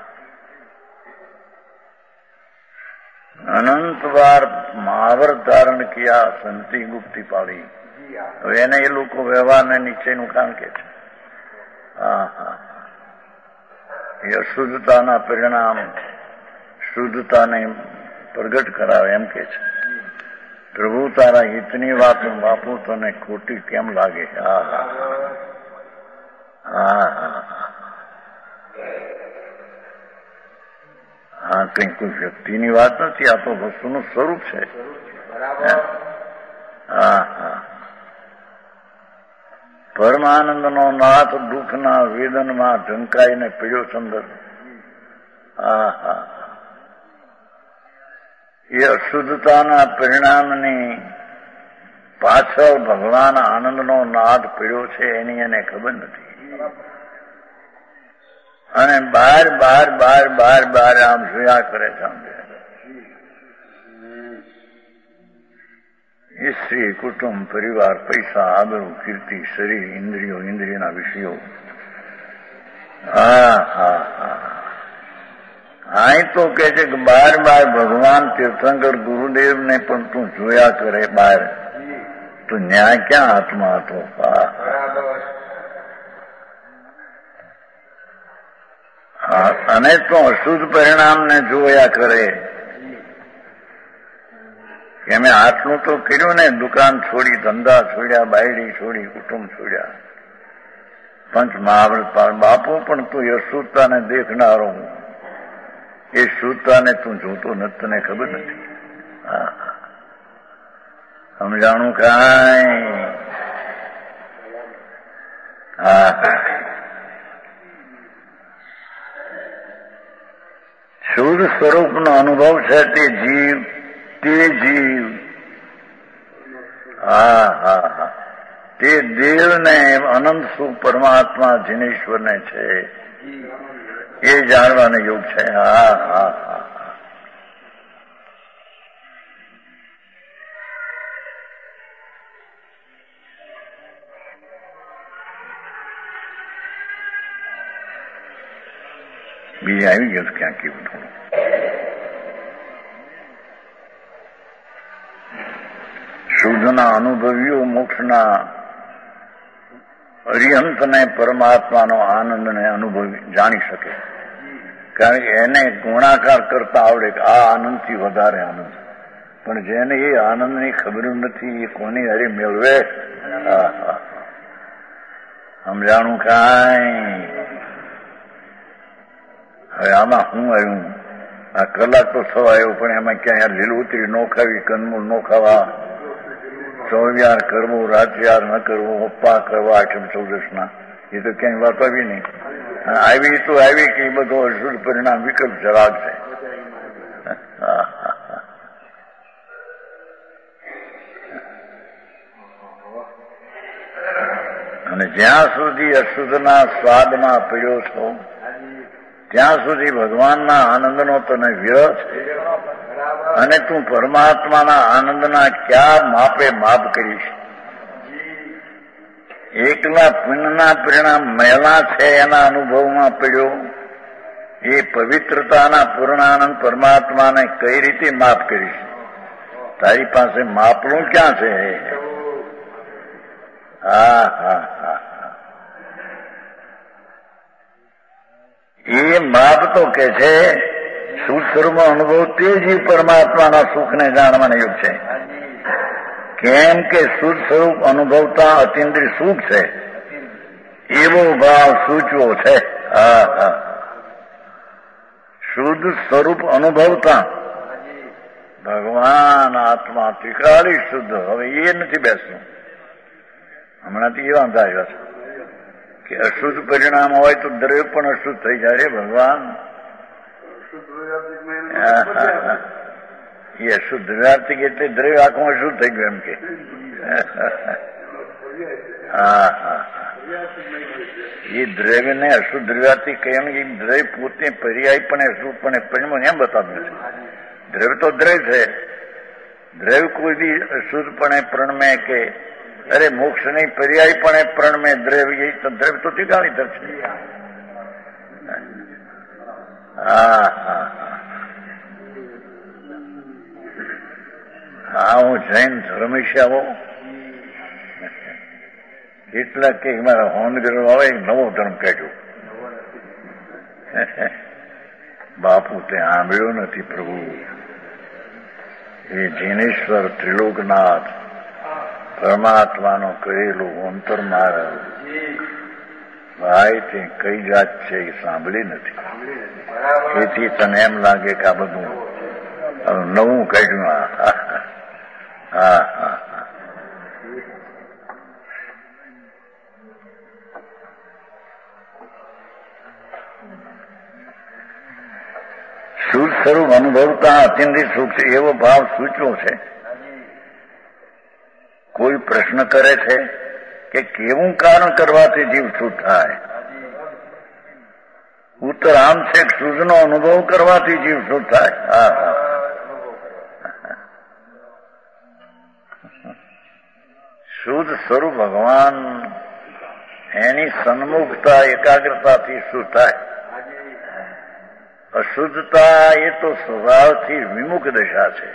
અનંત વાર મહાવર ધારણ કિયા સંતિ ગુપ્તિ પાડી. હવે એને એ લોકો વ્યવહારને નીચેનું કામ કે છે. હા હા એ અશુદ્ધતાના પરિણામ શુદ્ધતાને પ્રગટ કરાવે એમ કે છે. પ્રભુ તારા હિતની વાતો બાપુ તને ખોટી કેમ લાગે? હા હા હા હા હા કઈ કોઈ વ્યક્તિની વાત નથી, આ તો વસ્તુનું સ્વરૂપ છે. હા હા પરમાનંદનો નાથ દુઃખના વેદનમાં ઢંકાઈને પીડ્યો ચંદર. હા હા એ અશુદ્ધતાના પરિણામની પાછળ ભગવાન આનંદનો નાદ પીડ્યો છે એની એને ખબર નથી. અને બાર બાર બાર બાર બાર આમ જોયા કરે છે. એ સ્ત્રી, કુટુંબ, પરિવાર, પૈસા, આબરૂ, કીર્તિ, શરીર, ઇન્દ્રિયો, ઇન્દ્રિયના વિષયો. હા હા હા અહીં તો કે છે કે બાર બાર ભગવાન તીર્થંકર ગુરુદેવને પણ તું જોયા કરે બાર, તો ન્યાય ક્યાં હાથમાં હતો? અને તો અશુદ્ધ પરિણામને જોયા કરે કે અમે આટલું તો કર્યું ને, દુકાન છોડી, ધંધા છોડ્યા, બાયડી છોડી, કુટુંબ છોડ્યા, પંચ મહાવ્રત પાળ. બાપુ પણ તું અશુદ્ધતાને દેખનારો, એ શુદ્ધતાને તું જોતો નથી, તને ખબર નથી. હા સમજાણું કાંઈ? હા શુદ્ધ સ્વરૂપનો અનુભવ છે તે જીવ, તે જીવ. હા હા હા તે દેવને અનંત સુખ પરમાત્મા જીનેશ્વરને છે એ જાણવાનો યોગ છે. હા હા હા બીજા આવી ગયો ક્યાં કેવું થોડું. શુદ્ધના અનુભવીઓ મોક્ષના અરિહંતને પરમાત્માનો આનંદને અનુભવી જાણી શકે, કારણ કે એને ગુણાકાર કરતા આવડે કે આ આનંદથી વધારે આનંદ. પણ જેને એ આનંદની ખબર નથી એ કોની હારે મેળવે? સમજાણું કાંઈ? હવે આમાં હું આવ્યું, આ કલાક તો થવા આવ્યો, પણ એમાં ક્યાં લીલોતરી નો ખાવી, કંદમૂળ નો ખાવા, ચોવિયાર કરવું, રાતવિયાર ન કરવું, અપ્પા કરવા આઠમ ચૌદશના, એ તો ક્યાંય વાત આવી નહીં. આવી તો આવી કે એ બધો અશુદ્ધ પરિણામ વિકલ્પ જરાક છે. અને જ્યાં સુધી અશુદ્ધના સ્વાદમાં પીડ્યો છો ત્યાં સુધી ભગવાનના આનંદનો તને વ્યય છે. અને તું પરમાત્માના આનંદના ક્યાં માપે માપ કરીશ? એકલા પુણ્યના પરિણામ મહેલા છે એના અનુભવમાં પડ્યો, એ પવિત્રતાના પૂર્ણાનંદ પરમાત્માને કઈ રીતે માપ કરીશ? તારી પાસે માપનું ક્યાં છે? હા હા હા એ માપ તો કે છે શુદ્ધ સ્વરૂપ અનુભવ તે જ પરમાત્માના સુખને જાણવાનો યોગ છે. કેમ કે શુદ્ધ સ્વરૂપ અનુભવતા અતિન્દ્રિય સુખ છે, એવો ભાવ સૂચવો છે. હા હા શુદ્ધ સ્વરૂપ અનુભવતા ભગવાન આત્મા ત્રિકાળી શુદ્ધ. હવે એ નથી બેસતું. હમણાંથી એવા અંદાજ આવ્યા છે કે અશુદ્ધ પરિણામ હોય તો દ્રવ્ય પણ અશુદ્ધ થઈ જાય. રે ભગવાન, એ અશુદ્ધ દ્રવ્યાર્થિક એટલે દ્રવ્ય આખું અશુદ્ધ થઈ ગયું એમ કે. હા હા એ દ્રવ્યને અશુદ્ધ દ્રવ્યાર્થિક કેમ કે દ્રવ્ય પોતે પર્યાય પણ અશુદ્ધ પણ પરિણામ એમ બતાવ્યું છે. દ્રવ્ય તો દ્રવ્ય છે. દ્રવ્ય કોઈ બી અશુદ્ધપણે પ્રણમે કે અરે મોક્ષ નહીં પર્યાયપણે પ્રણમે દ્રવ્ય, તો દ્રવ્ય તો ઠીકાણીધર છે. હા હા હા હું જૈન ધર્મેશાઓ કેટલાક કે મારા હોનગર આવે નવો ધર્મ કાઢ્યો. બાપુ તે સાંભળ્યો નથી પ્રભુ. એ જીનેશ્વર ત્રિલોકનાથ પરમાત્માનો કહેલું અંતરમાર્ગ ભાઈ તે કઈ જાત છે એ સાંભળી નથી. એથી તને એમ લાગે કે આ બધું નવું કાઢ્યું. હા હા શુદ્ધ સ્વરૂપ અનુભવતા અત્યંતિક સુખ છે એવો ભાવ સૂચવો છે. કોઈ પ્રશ્ન કરે છે કે કેવું કારણ કરવાથી જીવ શુદ્ધ થાય? ઉત્તર આમ છે કે શુદ્ધનો અનુભવ કરવાથી જીવ શુદ્ધ થાય. હા હા શુદ્ધ સ્વરૂપ ભગવાન એની સન્મુખતા એકાગ્રતાથી શુદ્ધ થાય. અશુદ્ધતા એ તો સ્વભાવથી વિમુખ દશા છે.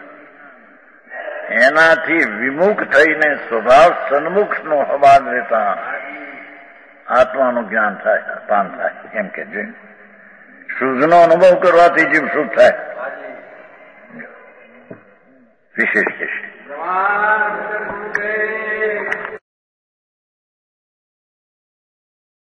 એનાથી વિમુખ થઈને સ્વભાવ સન્મુખનો હવાલ લેતા આત્માનું જ્ઞાન થાય, પાન થાય. એમ કે છે શુદ્ધનો અનુભવ કરવાથી જીવ શુદ્ધ થાય. વિશેષ કે છે